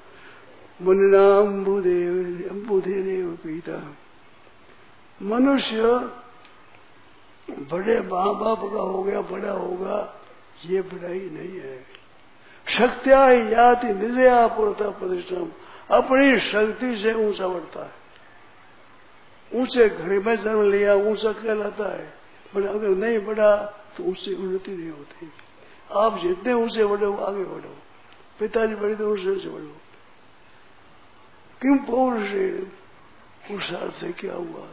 मुनिनाम्बुधेरेव पीता। मनुष्य बड़े माँ बाप का हो गया, बड़ा होगा, ये बड़ाई नहीं है। शक्त्या याति निदया पुरुष प्रतिशम, अपनी शक्ति से ऊंचा बढ़ता है। ऊंचे घर में जन्म लिया ऊंचा कहलाता है, पर अगर नहीं बढ़ा तो उससे उन्नति नहीं होती। आप जितने ऊंचे बढ़ो आगे बढ़ो, पिताजी बड़े तो ऊंचे से बढ़ो। क्यों पौरुष पुरुषार्थ से क्या हुआ?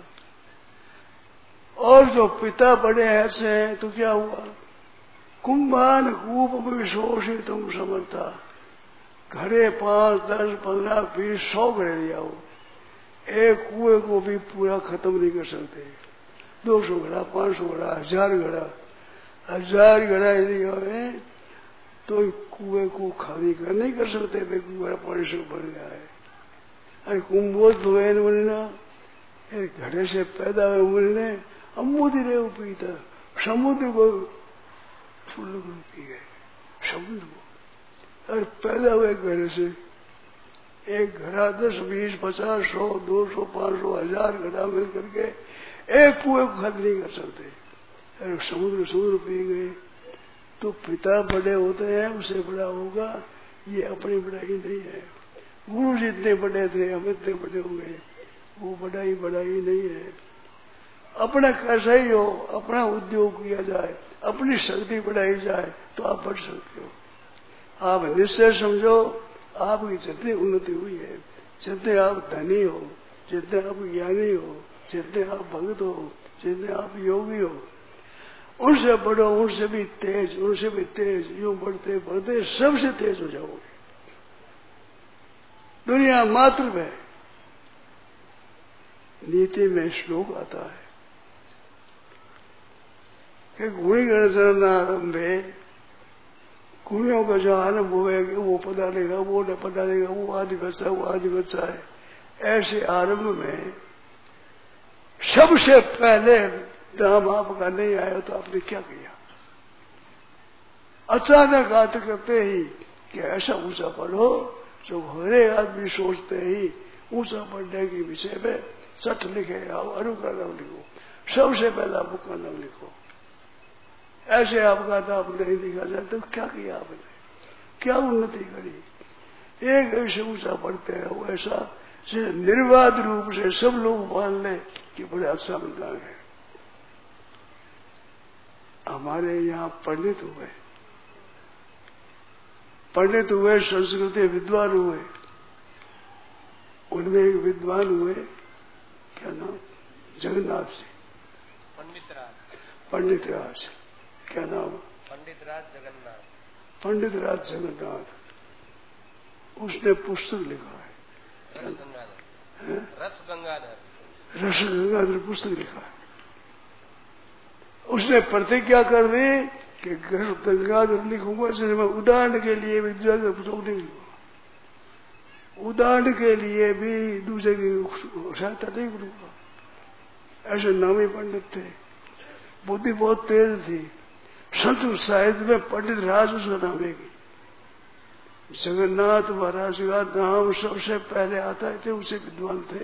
और जो पिता बड़े ऐसे हैं तो क्या हुआ? कुंभान कूप में शोषित तुम समर्था, घड़े पांच दस पंद्रह बीस सौ घड़े लिया हो, एक कुएं को भी पूरा खत्म नहीं कर सकते। दो सौ घड़ा, पांच सौ घड़ा, हजार घड़ा, हजार घड़ा यदि हो तो कुएं को खाली कर नहीं कर सकते। वे कुएं पानी से भर गया है। अरे कुंभोद्भवेन मुनिना, घड़े से पैदा हुए मुनि ने अमुदिरे पीता, समुद्र को पी गए, समुद्र को। अरे पैदा हुए घड़े से एक घड़ा दस बीस पचास सौ दो सौ पांच सौ हजार घड़ा मिल करके एक कुएं को खाली नहीं कर सकते। अरे समुद्र समुद्र पी गए। तो पिता बड़े होते हैं, उससे बड़ा होगा, ये अपनी बड़ाई नहीं है। गुरु जितने बड़े थे हम इतने बड़े हो गए, वो बड़ाई बड़ाई नहीं है। अपना कैसा ही हो, अपना उद्योग किया जाए, अपनी शक्ति बढ़ाई जाए तो आप बढ़ सकते हो। आप निश्चय समझो, आपकी जितनी उन्नति हुई है, जितने आप धनी हो, जितने आप ज्ञानी हो, जितने आप भक्त हो, जितने आप योगी हो, उनसे बढ़ो, उनसे भी तेज, उनसे भी तेज, यूं बढ़ते बढ़ते सबसे तेज हो जाओगे। दुनिया मात्र में नीति में श्लोक आता है कि गुणी गणचरणारंभे, गुणियों का जो आरंभ होगा वो पता लेगा, वो न पता लेगा, वो आदि बच्चा वो आदि बच्चा है। ऐसे आरंभ में सबसे पहले दाम आपका नहीं आया तो आपने क्या किया? अचानक आते करते ही कि ऐसा ऊंचा पढ़ो जो हरे आदमी सोचते ही ऊंचा पढ़ने के विषय में सठ लिखे आओ, अनु का नाम लिखो, सबसे पहला बुक का नाम लिखो। ऐसे आपका नाम नहीं लिखा जाए तो क्या किया आपने? क्या उन्नति करी? एक ऐसे ऊंचा पढ़ते हैं वो ऐसा निर्वाध रूप से सब लोग मान लें कि बड़े अच्छा बंदा है। हमारे यहाँ पंडित हुए, पंडित हुए, संस्कृति विद्वान हुए, उनमें एक विद्वान हुए, क्या नाम? जगन्नाथ जी, पंडित राज, पंडित राज, क्या नाम? पंडित राज जगन्नाथ, पंडित राज जगन्नाथ। उसने पुस्तक लिखा है, रस गंगाधर, रस गंगाधर, रस गंगाधर पुस्तक लिखा है। उसने प्रतिज्ञा कर दी कि गंगाधर लिखूंगा, इसलिए मैं उदाहरण के लिए भी दूसरे पुस्तक नहीं लिखूंगा, उदाहरण के लिए भी दूसरे की सहायता नहीं करूंगा। ऐसे नामी पंडित थे, बुद्धि बहुत तेज थी। संस्कृत साहित्य में पंडित राज उसका नाम है। जगन्नाथ महाराज का नाम सबसे पहले आता है, थे उसे विद्वान थे।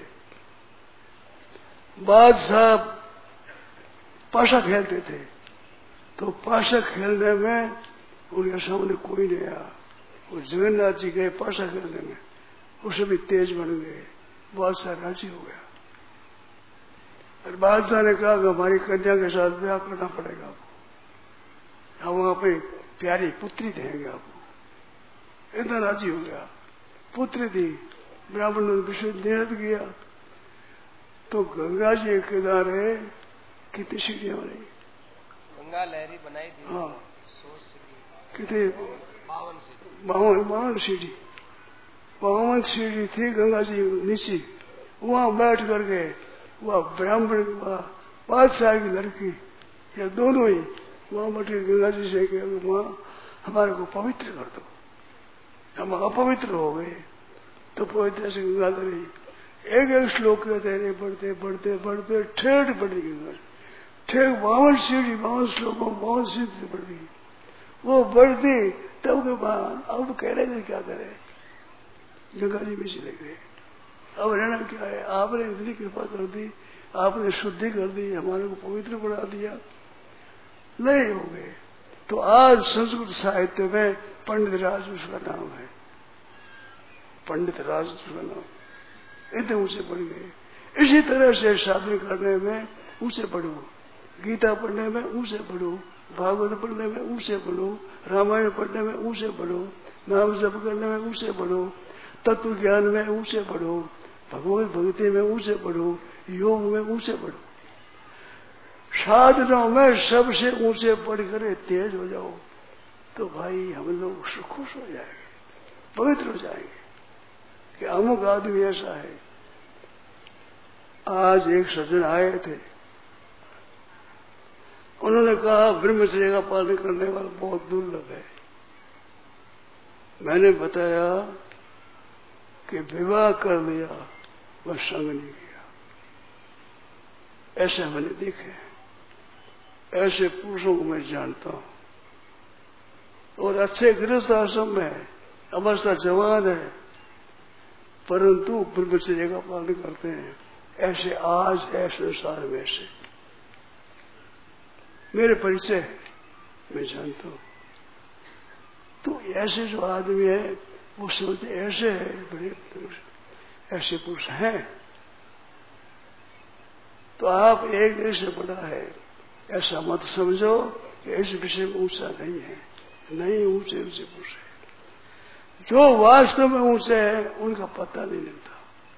बादशाह पाशा खेलते थे, तो पाशा खेलने में उनके सामने कोई नहीं आया। वो जगन्नाथ जी गए पाशा खेलने में, उसे भी तेज बन गए। बादशाह राजी हो गया और बादशाह ने कहा कि हमारी कन्या के साथ ब्याह करना पड़ेगा आपको, हम वहां पे प्यारी पुत्री देंगे आपको। इतना राजी हो गया, पुत्री दी। ब्राह्मण ने विषय नियत किया तो गंगा जी के किनारे कितनी सीढ़ियां बनी? गंगा लहरी बनाई थी। हाँ, कितनी? बावन सीढ़ी, बावन बावन सीढ़ी, बावन सीढ़ी थी गंगा जी नीचे। वहां बैठ करके वह ब्राह्मण बादशाह की लड़की या दोनों ही वहां मठी गंगा जी से कह माँ हमारे को पवित्र कर दो, हम अपवित्र हो गए तो पवित्र से गंगा करी। एक एक श्लोक कहते रहे, बढ़ते बढ़ते बढ़ते ठेठ बढ़ी गंगा, ठेठ बावन सीढ़ी बावन श्लोकों बावन सीढ़ी बढ़ गई। वो बढ़ती तब के बाद अब कह रहे क्या करे, गंगा जी में चले गए। अब रहना क्या है, आपने इतनी कृपा कर दी, आपने शुद्धि कर दी, हमारे को पवित्र बना दिया, नहीं हो गए। तो आज संस्कृत साहित्य में पंडित राज उसका नाम है, पंडित राज उसका नाम, इतने ऊंचे बढ़ गए। इसी तरह से शादी करने में ऊंचे बढ़ो, गीता पढ़ने में ऊंचे बढ़ो, भागवत पढ़ने में ऊंचे बढ़ो, रामायण पढ़ने में ऊंचे बढ़ो, नाम जप करने में ऊंचे बढ़ो, तत्व ज्ञान में ऊंचे बढ़ो, भगवत भक्ति में ऊंचे बढ़ो, योग में ऊंचे बढ़ो। साधनों में सबसे ऊंचे बढ़कर तेज हो जाओ तो भाई हम लोग खुश हो जाएंगे, पवित्र हो जाएंगे कि अमुक आदमी ऐसा है। आज एक सज्जन आए थे, उन्होंने कहा ब्रह्मचर्य का पालन करने वाला बहुत दुर्लभ है। मैंने बताया कि विवाह कर लिया वह संग नहीं किया, ऐसे मैंने देखे, ऐसे पुरुषों को मैं जानता हूं। और अच्छे गृहस्थ आश्रम में अवस्था जवान है परंतु ब्रह्मचर्य का पालन करते हैं, ऐसे आज है संसार में। ऐसे मेरे परिचय मैं जानता हूं। तो ऐसे जो आदमी है वो सोचते ऐसे है, बड़े पुरुष ऐसे पुरुष हैं। तो आप एक ऐसे बड़ा है ऐसा मत समझो कि इस विषय में ऊंचा नहीं है, नहीं ऊंचे ऊंचे पुरुष है। जो वास्तव में ऊंचे हैं उनका पता नहीं लगता,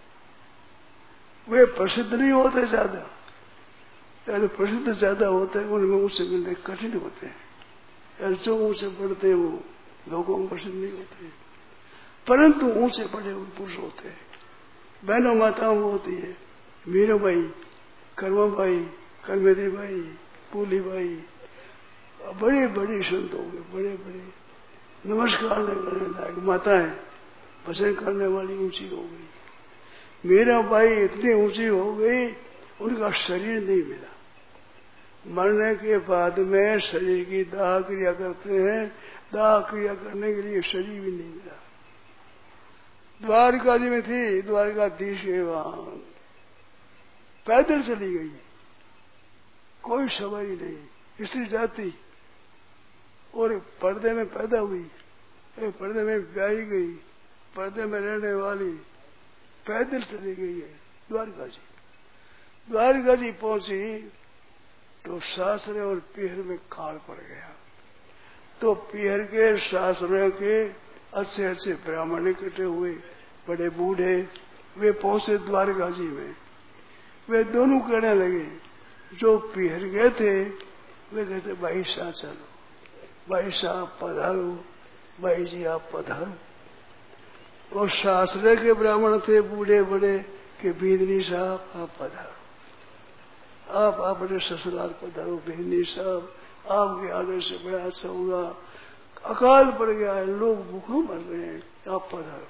वे प्रसिद्ध नहीं होते ज्यादा, यानी प्रसिद्ध ज्यादा होते हैं उनमें ऊंचे मिलने कठिन होते हैं, यानी जो ऊंचे बढ़ते हैं वो लोगों को प्रसिद्ध नहीं होते, परंतु ऊंचे बड़े उन पुरुष होते हैं। बहनों माताओं होती है, मीरा बाई, कर्मा बाई, कर्मेदी बाई, पूली बाई, बड़े बड़े संत हो गए, बड़े बड़े नमस्कार करने लायक माताएं, भजन करने वाली ऊंची हो गई। मीरा बाई इतनी ऊंची हो गई उनका शरीर नहीं मिला, मरने के बाद में शरीर की दाह क्रिया करते हैं, दाह क्रिया करने के लिए शरीर भी नहीं मिला। द्वारका जी में थी, द्वारकाधीश के वहां पैदल चली गई, कोई सवारी नहीं, स्त्री जाति, और पर्दे में पैदा हुई, पर्दे में ब्याही गई, पर्दे में रहने वाली, पैदल चली गई है द्वारका जी। द्वारका जी पहुंची तो सासरे और पीहर में काल पड़ गया। तो पीहर के सासरे के अच्छे अच्छे ब्राह्मण इकट्ठे हुए, बड़े बूढ़े, वे पहुंचे द्वारका जी में। वे दोनों कहने लगे, जो पीहर गए थे वे कहते भाई साहब चलो, भाई साहब पधारो, भाई जी आप पधारो। और सासरे के ब्राह्मण थे बूढ़े बड़े कि बीदनी साहब आप पधारो, आप अपने ससुराल पधारो, बीदनी साहब आपके आदर से बड़ा अच्छा होगा, अकाल पड़ गया है, लोग भूखों मर रहे हैं, आप पधारो।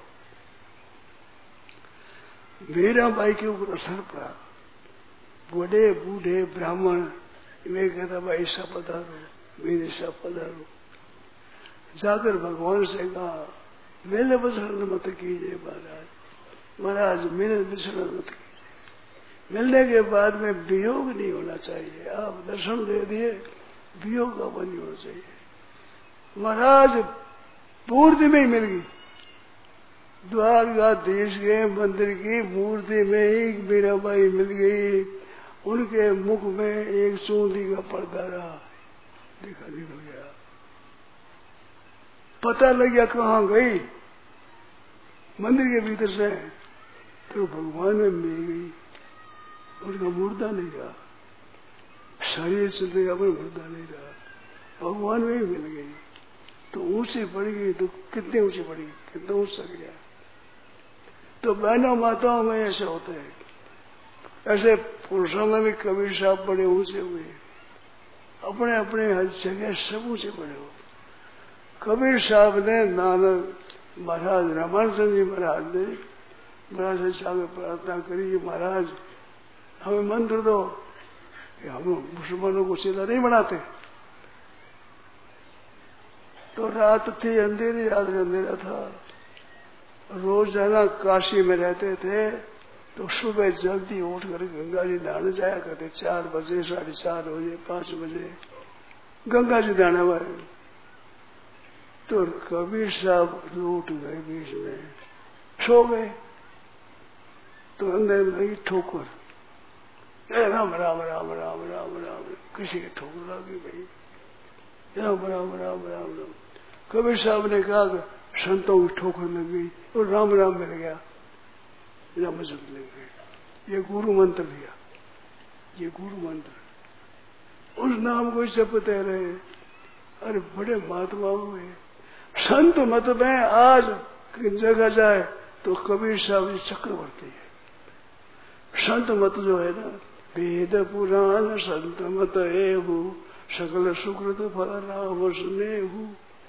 मीरा बाई के ऊपर असर पड़ा, बड़े बूढ़े ब्राह्मण वे कहता भाई साहब पधारो, मेरे साहब पधारो। जाकर भगवान से कहा मेले विसर्जन मत कीजिए महाराज, महाराज मेले विसर्जन मत कीजिए, मिलने के बाद में वियोग नहीं होना चाहिए, आप दर्शन दे दिए, वियोग का बन नहीं होना चाहिए। महाराज मूर्ति में ही मिल गई, द्वारकाधीश के मंदिर की मूर्ति में ही मीराबाई मिल गई, उनके मुख में एक चूंदी का पर्दा रहा, देखा निकल गया, पता लग गया कहाँ गई, मंदिर के भीतर से तो भगवान में मिल गई, उनका मुर्दा नहीं रहा, शरीर चलते अपना मुर्दा नहीं रहा, भगवान में ही मिल गई। तो ऊंची पड़ गई, तो कितने ऊंची पड़ गई, कितना ऊंचा गया। तो बहनों माताओं में ऐसे होते हैं, ऐसे पुरुषों में भी कबीर साहब बड़े ऊंचे हुए, अपने अपने हर जगह सब ऊंचे बड़े हो। कबीर साहब ने, नानक महाराज, रामानुजन जी महाराज ने महाराज से आगे प्रार्थना करी, महाराज हमें मंत्र दो कि हम मुसलमानों को सीधा नहीं बनाते। तो रात थी, अंधेरी रात अंधेरा था। रोजाना काशी में रहते थे तो सुबह जल्दी उठ कर गंगा जी नहाने जाया करते। चार बजे, साढ़े चार बजे, पांच बजे गंगा जी नहाने वाले। तो कबीर साहब लूट गए, बीच में सो गए। तो अंदर में लगी ठोकर, राम राम राम राम राम राम, किसी की ठोकर लगी भाई, राम राम राम राम राम। कबीर साहब ने कहा कि संतों की ठोकर लग गई और राम राम मिल गया, राम जप लग गए। ये गुरु मंत्र दिया, ये गुरु मंत्र। उस नाम को जपते रहे। अरे बड़े महात्मा हुए। संत मत में आज जगह जाए तो कबीर साहब जी चक्रवर्ती है। संत मत जो है ना, वेद पुराण संत मत एहु, सकल सुकृत फल राम स्नेहु।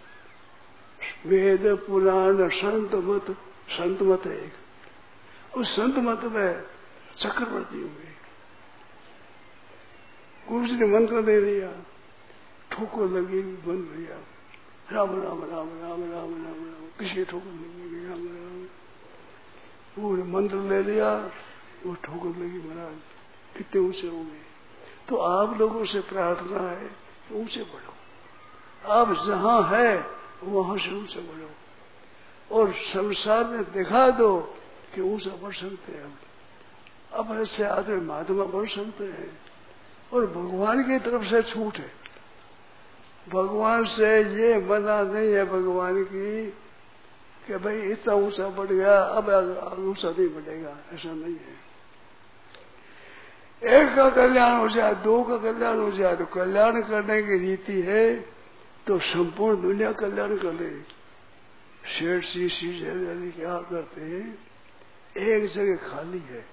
वेद पुराण संत मत, संत मत एक, उस संत मत में चक्रवर्ती हुए। गुरु जी ने मंत्र दे दिया, ठोकर लगी, बंद दिया, राम राम राम राम राम राम राम, किसी ठोकर लगी, राम राम। पूरे मंत्र ले लिया, वो ठोकर लगी। महाराज कितने ऊंचे हो गए। तो आप लोगों से प्रार्थना है, ऊंचे बढ़ो। आप जहां है वहां से ऊंचे बढ़ो और संसार में दिखा दो कि ऊंचा बढ़ सकते हैं। अब ऐसे आदमी महात्मा बढ़ सकते हैं। और भगवान की तरफ से छूट है, भगवान से ये मना नहीं है भगवान की कि भाई इतना ऊंचा बढ़ गया अब ऊंचा नहीं बढ़ेगा, ऐसा नहीं है। एक का कल्याण हो जाए, दो का कल्याण हो जाए तो कल्याण करने की रीति है तो संपूर्ण दुनिया कल्याण कर ले। शेठ सी चीज है, क्या करते हैं, एक जगह खाली है,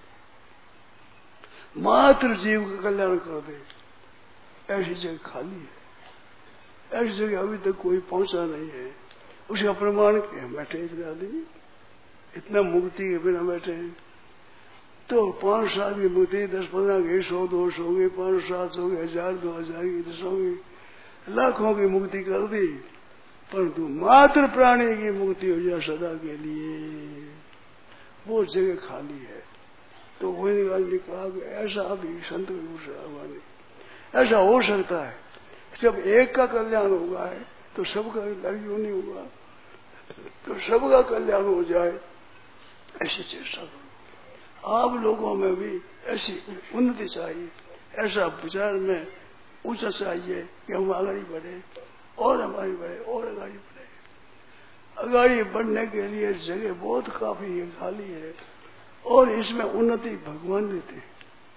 मात्र जीव का कल्याण कर दे, ऐसी जगह खाली है। ऐसी जगह अभी तक कोई पहुंचा नहीं है। उसका प्रमाण क्या है, बैठे इतना आदमी इतना मुक्ति के बिना बैठे हैं। तो पांच साल की मुक्ति, दस पंद्रह गई, सौ दो सौ गई, पांच सात सौ गई, हजार दो हजार की, दस सौ गई, लाखों की मुक्ति कर दी, परंतु मात्र प्राणी की मुक्ति हो जाए सदा के लिए, वो जगह खाली है। तो वही ने कहा कि ऐसा भी संत भगवान ऐसा हो सकता है, जब एक का कल्याण होगा है तो सबका कल्याण क्यों नहीं होगा, तो सबका कल्याण हो जाए ऐसी चेष्टा करो। आप लोगों में भी ऐसी उन्नति चाहिए, ऐसा विचार में ऊंचा चाहिए कि हम आगे बढ़े और हमारी बढ़े और आगे बढ़े। आगे बढ़ने के लिए जगह बहुत काफी है, खाली है, और इसमें उन्नति भगवान देते हैं।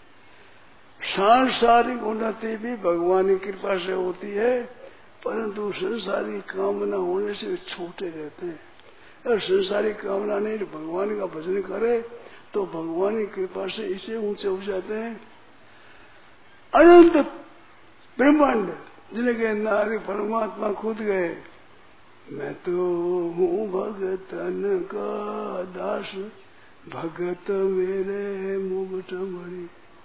सांसारिक उन्नति भी भगवान की कृपा से होती है, परंतु संसारिक कामना होने से छूटे रहते हैं। और संसारिक कामना नहीं, भगवान का भजन करे तो भगवान की कृपा से इसे ऊंचे हो जाते हैं। अनंत ब्रह्मांड जिनके नारी परमात्मा खुद गए, मैं तो हूँ भगतन का दास, भगत मेरे मुकुट मणि।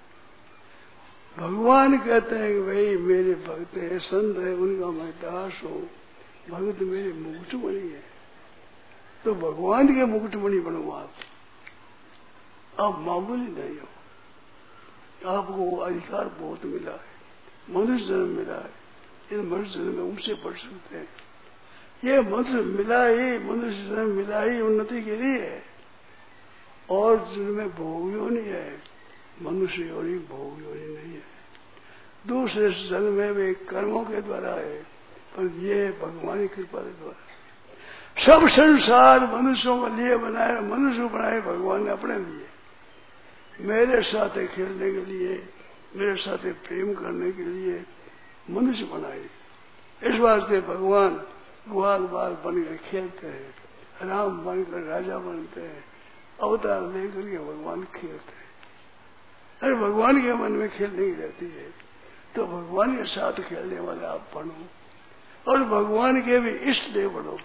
भगवान कहते हैं कि भाई मेरे भक्त है, संत है, उनका मैं दास हूँ, भगत मेरे मुकुटमणि है। तो भगवान के मुकुटमणि बनो आप, आप मामूली नहीं हो। आपको अधिकार बहुत मिला है, मनुष्य जन्म मिला है, इन मनुष्य जन्म में ऊंचे बढ़ सकते हैं। ये मनुष्य मिला ही, मनुष्य जन्म मिला ही उन्नति के लिए है, और जिनमें भोग योनि है, मनुष्य योनि भोग योनि नहीं है। दूसरे जन्म में वे कर्मों के द्वारा है, पर ये भगवान की कृपा के द्वारा। सब संसार मनुष्यों के लिए बनाए, मनुष्य बनाए भगवान ने अपने लिए, मेरे साथ खेलने के लिए, मेरे साथ प्रेम करने के लिए मनुष्य बनाए। इस वास्ते भगवान ग्वाल बाल बनकर खेलते हैं, राम बनकर राजा बनते हैं, अवतार लेकर के भगवान खेलते हैं। अरे भगवान के मन में खेलने की रहती है। तो भगवान के साथ खेलने वाले आप बनो, और भगवान के भी इष्ट देव बनो।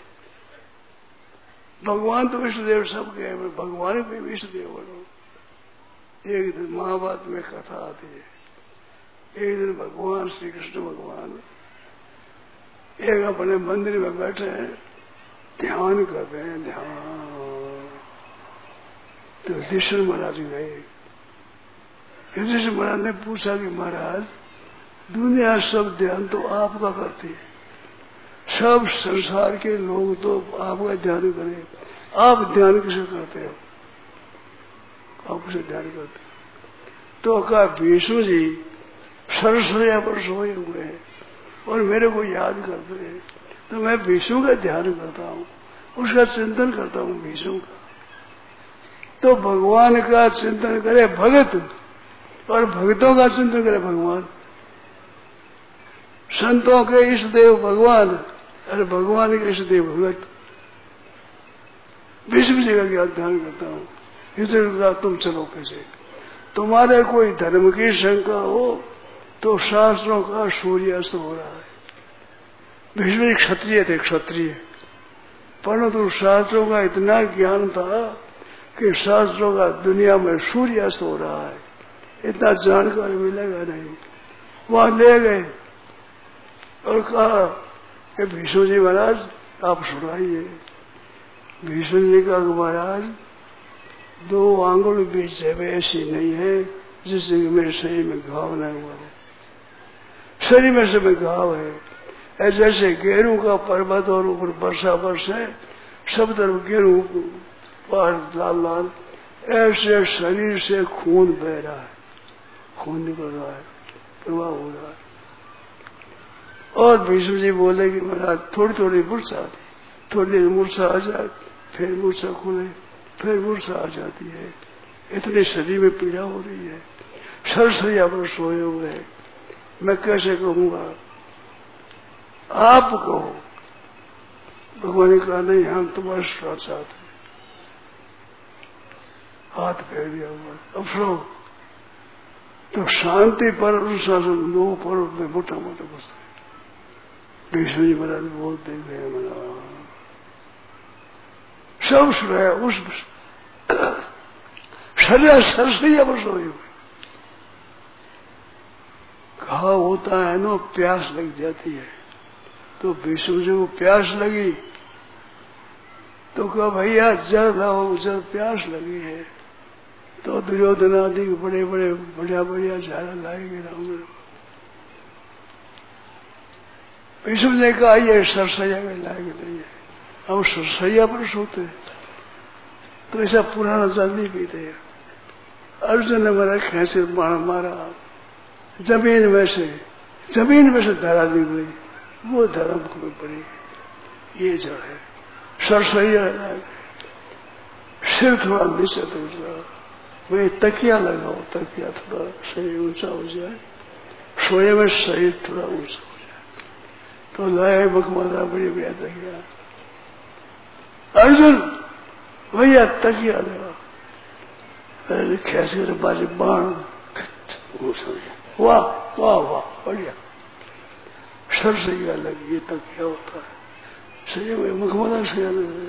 भगवान तो इष्ट देव सबके हैं, भगवान के भी इष्ट देव बनो। एक दिन महाभारत में कथा आती है, एक दिन भगवान श्री कृष्ण भगवान एक अपने मंदिर में बैठे हैं, ध्यान कर रहे हैं, ध्यान। तो युधिष्ठिर महाराज गए। युधिष्ठिर महाराज ने पूछा कि महाराज दुनिया सब ध्यान तो आपका करती है, सब संसार के लोग तो आपका ध्यान करें, आप ध्यान किसे करते हो? आप किसे ध्यान करते हो? तो कहा विष्णु जी सरसरिया पर सोए हुए हैं और मेरे को याद करते हैं, तो मैं विष्णु का ध्यान करता हूँ, उसका चिंतन करता हूँ विष्णु का। तो भगवान का चिंतन करे भगत और भक्तों का चिंतन करे भगवान। संतों के इष्ट देव भगवान और भगवान के इष्ट देव भगत। विष्णु जी का क्या ध्यान करता हूँ, इसलिए तुम चलो कैसे? तुम्हारे कोई धर्म की शंका हो तो शास्त्रों का सूर्यास्त हो रहा है। विष्णु क्षत्रिय थे, क्षत्रिय, परंतु शास्त्रों का इतना ज्ञान था कि शास्त्रों का दुनिया में सूर्यास्त हो रहा है, इतना जानकारी मिलेगा नहीं। वहां ले गए और कहा कि विष्णु जी महाराज आप सुनाइए। विष्णु जी का महाराज दो आंगुल बीच जगह ऐसी नहीं है जिससे मेरे शरीर में घाव नहीं हुआ है, शरीर में से घाव है। जैसे गेरू का पर्वत और ऊपर वर्षा वर्ष है, सब तरफ गेरू पार लाल लाल, ऐसे शरीर से खून बह रहा है, खून निकल रहा है, प्रवाह हो रहा है। और विष्णु जी बोले कि महाराज थोड़ी थोड़ी मूर्छा, थोड़ी देर मूर्छा आ जाए, फिर मूर्छा खुले, फिर मूर्छा आ जाती है, इतने शरीर में पीड़ा हो रही है, सरसरिया पर सोए हुए हैं, मैं कैसे कहूंगा? आप कहो। भगवान ने कहा नहीं, हम तुम्हारे साथ चाहते हैं। हाथ फेर दिया हुआ, अब सो। तो शांति पर अनुशासन दो पर में मोटा मोटा बसता है। विष्णु जी महाराज बोलते हैं मना सब सुनाया, उस शरीर सरसरिया पर सोए हुए। घाव होता है ना, प्यास लग जाती है, तो विष्णु जी को प्यास लगी तो कहा भैया जल लाओ, जल प्यास लगी है। तो दुर्योधन आदि के बड़े बड़े बढ़िया बढ़िया झाड़ा लाएंगे राम। विष्णु ने कहा ये सरसैया में लाएंगे नहीं है, हम सरसैया पर सोते तो ऐसा पुराना जल नहीं पीते। अर्जुन ने मेरा खैसे मारा मारा जमीन में से, जमीन में से धारा निकली, वो धारा मुख में पड़ी, ये जड़ है सरसैया। सिर थोड़ा नीचे तो वही तकिया लगाओ, तकिया थोड़ा शरीर ऊंचा हो जाए, सोए में शरीर थोड़ा ऊंचा हो जाए, तो लाए मखमला बड़ी बढ़िया तकिया। अर्जुन भैया तकिया लगा, कैसे बाजी बाण वाह वाह वाह बढ़िया, सरसैया लगी, ये तकिया होता है शरीर में मखमला से।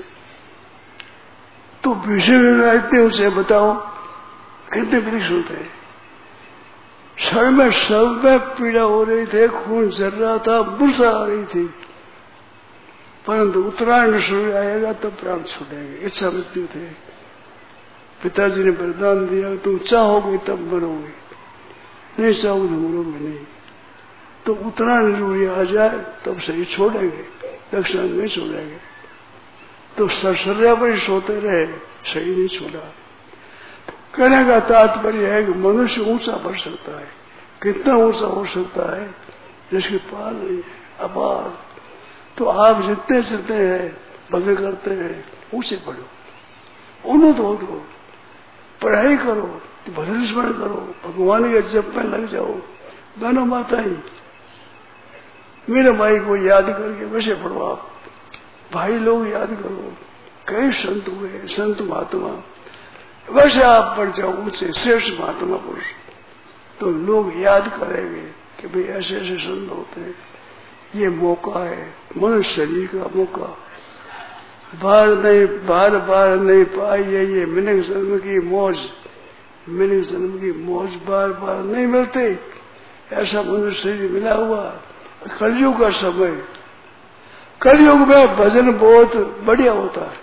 तो विषय इतने उसे बताओ कितने वृक्ष होते हैं, सर में सब में पीड़ा हो रही थी, खून जल रहा था, बुर्सा आ रही थी, परंतु उत्तरायण सूर्य आएगा तब प्राण छूटेंगे, इच्छा मृत्यु थे। पिताजी ने वरदान दिया तुम चाहोगे तब मरोगे, नहीं चाहोगे तो मरोगे नहीं। तो उत्तरायण सूर्य आ जाए तब शरीर छोड़ेंगे, दक्षिण नहीं छोड़ेंगे। तो सरसरिया पर सोते रहे, शरीर नहीं छोड़ा। कहने का तात्पर्य है कि मनुष्य ऊंचा बढ़ सकता है, कितना ऊंचा हो सकता है जिसकी पार नहीं है, अपार। तो आप जितने जितने हैं भजन करते हैं ऊंचे बढ़ो, उन्नत हो दो, पढ़ाई करो, भजन स्मरण करो, भगवान के जप में लग जाओ। बहनों माता ही मेरे भाई को याद करके वैसे पढ़ो, आप भाई लोग याद करो, कई संत हुए, संत महात्मा, वैसे आप बढ़ जाओ ऊंचे श्रेष्ठ महात्मा पुरुष, तो लोग याद करेंगे कि भाई ऐसे ऐसे संत होते हैं, ये मौका है मनुष्य शरीर का मौका, बार नहीं बार बार नहीं पाई है ये मिलक जन्म की मौज, मिलक जन्म की मौज बार बार नहीं मिलते। ऐसा मनुष्य शरीर मिला हुआ कलयुग का समय, कलयुग में भजन बहुत बढ़िया होता है।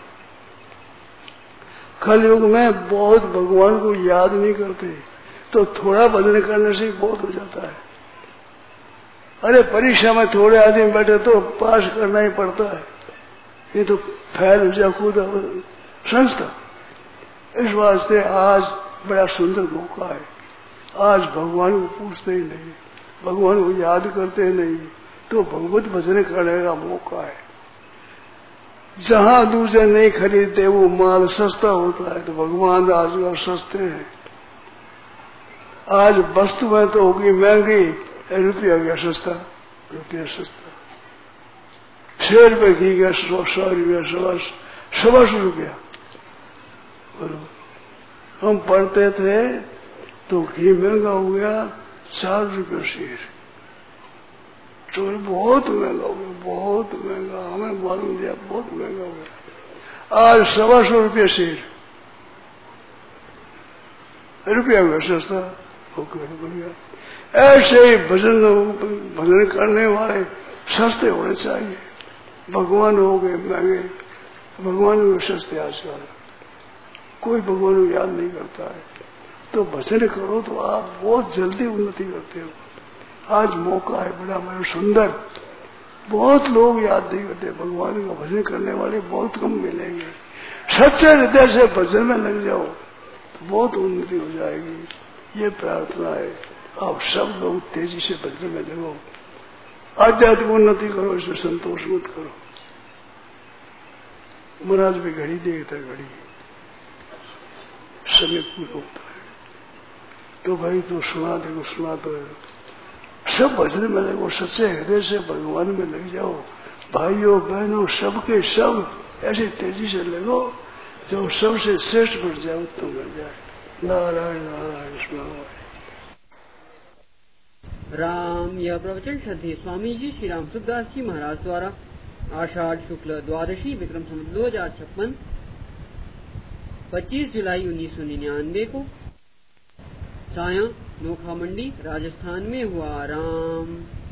कलयुग में बहुत भगवान को याद नहीं करते, तो थोड़ा भजन करने से बहुत हो जाता है। अरे परीक्षा में थोड़े आदमी बैठे तो पास करना ही पड़ता है, ये तो फैल हो जा खुद संस्था। इस वास्ते आज बड़ा सुंदर मौका है, आज भगवान को पूछते ही नहीं, भगवान को याद करते नहीं, तो भगवत भजन करने का मौका है। जहां दूसरे नहीं खरीदते वो माल सस्ता होता है, तो भगवान आजकल सस्ते हैं। आज वस्तु में तो होगी महंगी, रुपया गया सस्ता, रुपया सस्ता, छह रुपये की गया सौ सौ रुपया सवा सवा सौ रुपया। हम पढ़ते थे तो घी महंगा हो गया चार रुपये शेर, तो बहुत महंगा हो गया, बहुत महंगा, हमें मालूम दिया बहुत महंगा हो गया। आज सवा सौ रुपये शेर, रुपया हुआ सस्ता होकर। ऐसे ही भजन भजन करने वाले सस्ते होने चाहिए। भगवान हो गए महंगे, भगवान हो सस्ते आजकल, कोई भगवान को याद नहीं करता है। तो भजन करो तो आप बहुत जल्दी उन्नति करते हो। आज मौका है बड़ा बड़ा सुंदर, बहुत लोग याद नहीं करते भगवान का भजन करने वाले बहुत कम मिलेंगे। सच्चे हृदय से भजन में लग जाओ तो बहुत उन्नति हो जाएगी। ये प्रार्थना है, आप सब लोग तेजी से भजन में लगो, आध्यात्मिक उन्नति करो, इसमें संतोष मत करो। महाराज भी घड़ी देखता है, घड़ी समय पूरा होता है, तो भाई तो सुना देखो सुना तो सब भजन में लगो, सच्चे हृदय से भगवान में लग जाओ। भाइयों बहनों सबके सब ऐसे तेजी से लगो जो सबसे श्रेष्ठ बन जाए, उत्तम बन जाए। नारायण नारायण स्मरण। राम। यह प्रवचन श्रद्धेय स्वामी जी श्री राम सुखदास जी महाराज द्वारा आषाढ़ शुक्ल द्वादशी विक्रम संवत दो हजार छप्पन पच्चीस जुलाई उन्नीस सौ निन्यानवे को साया नोखा मंडी राजस्थान में हुआ। राम।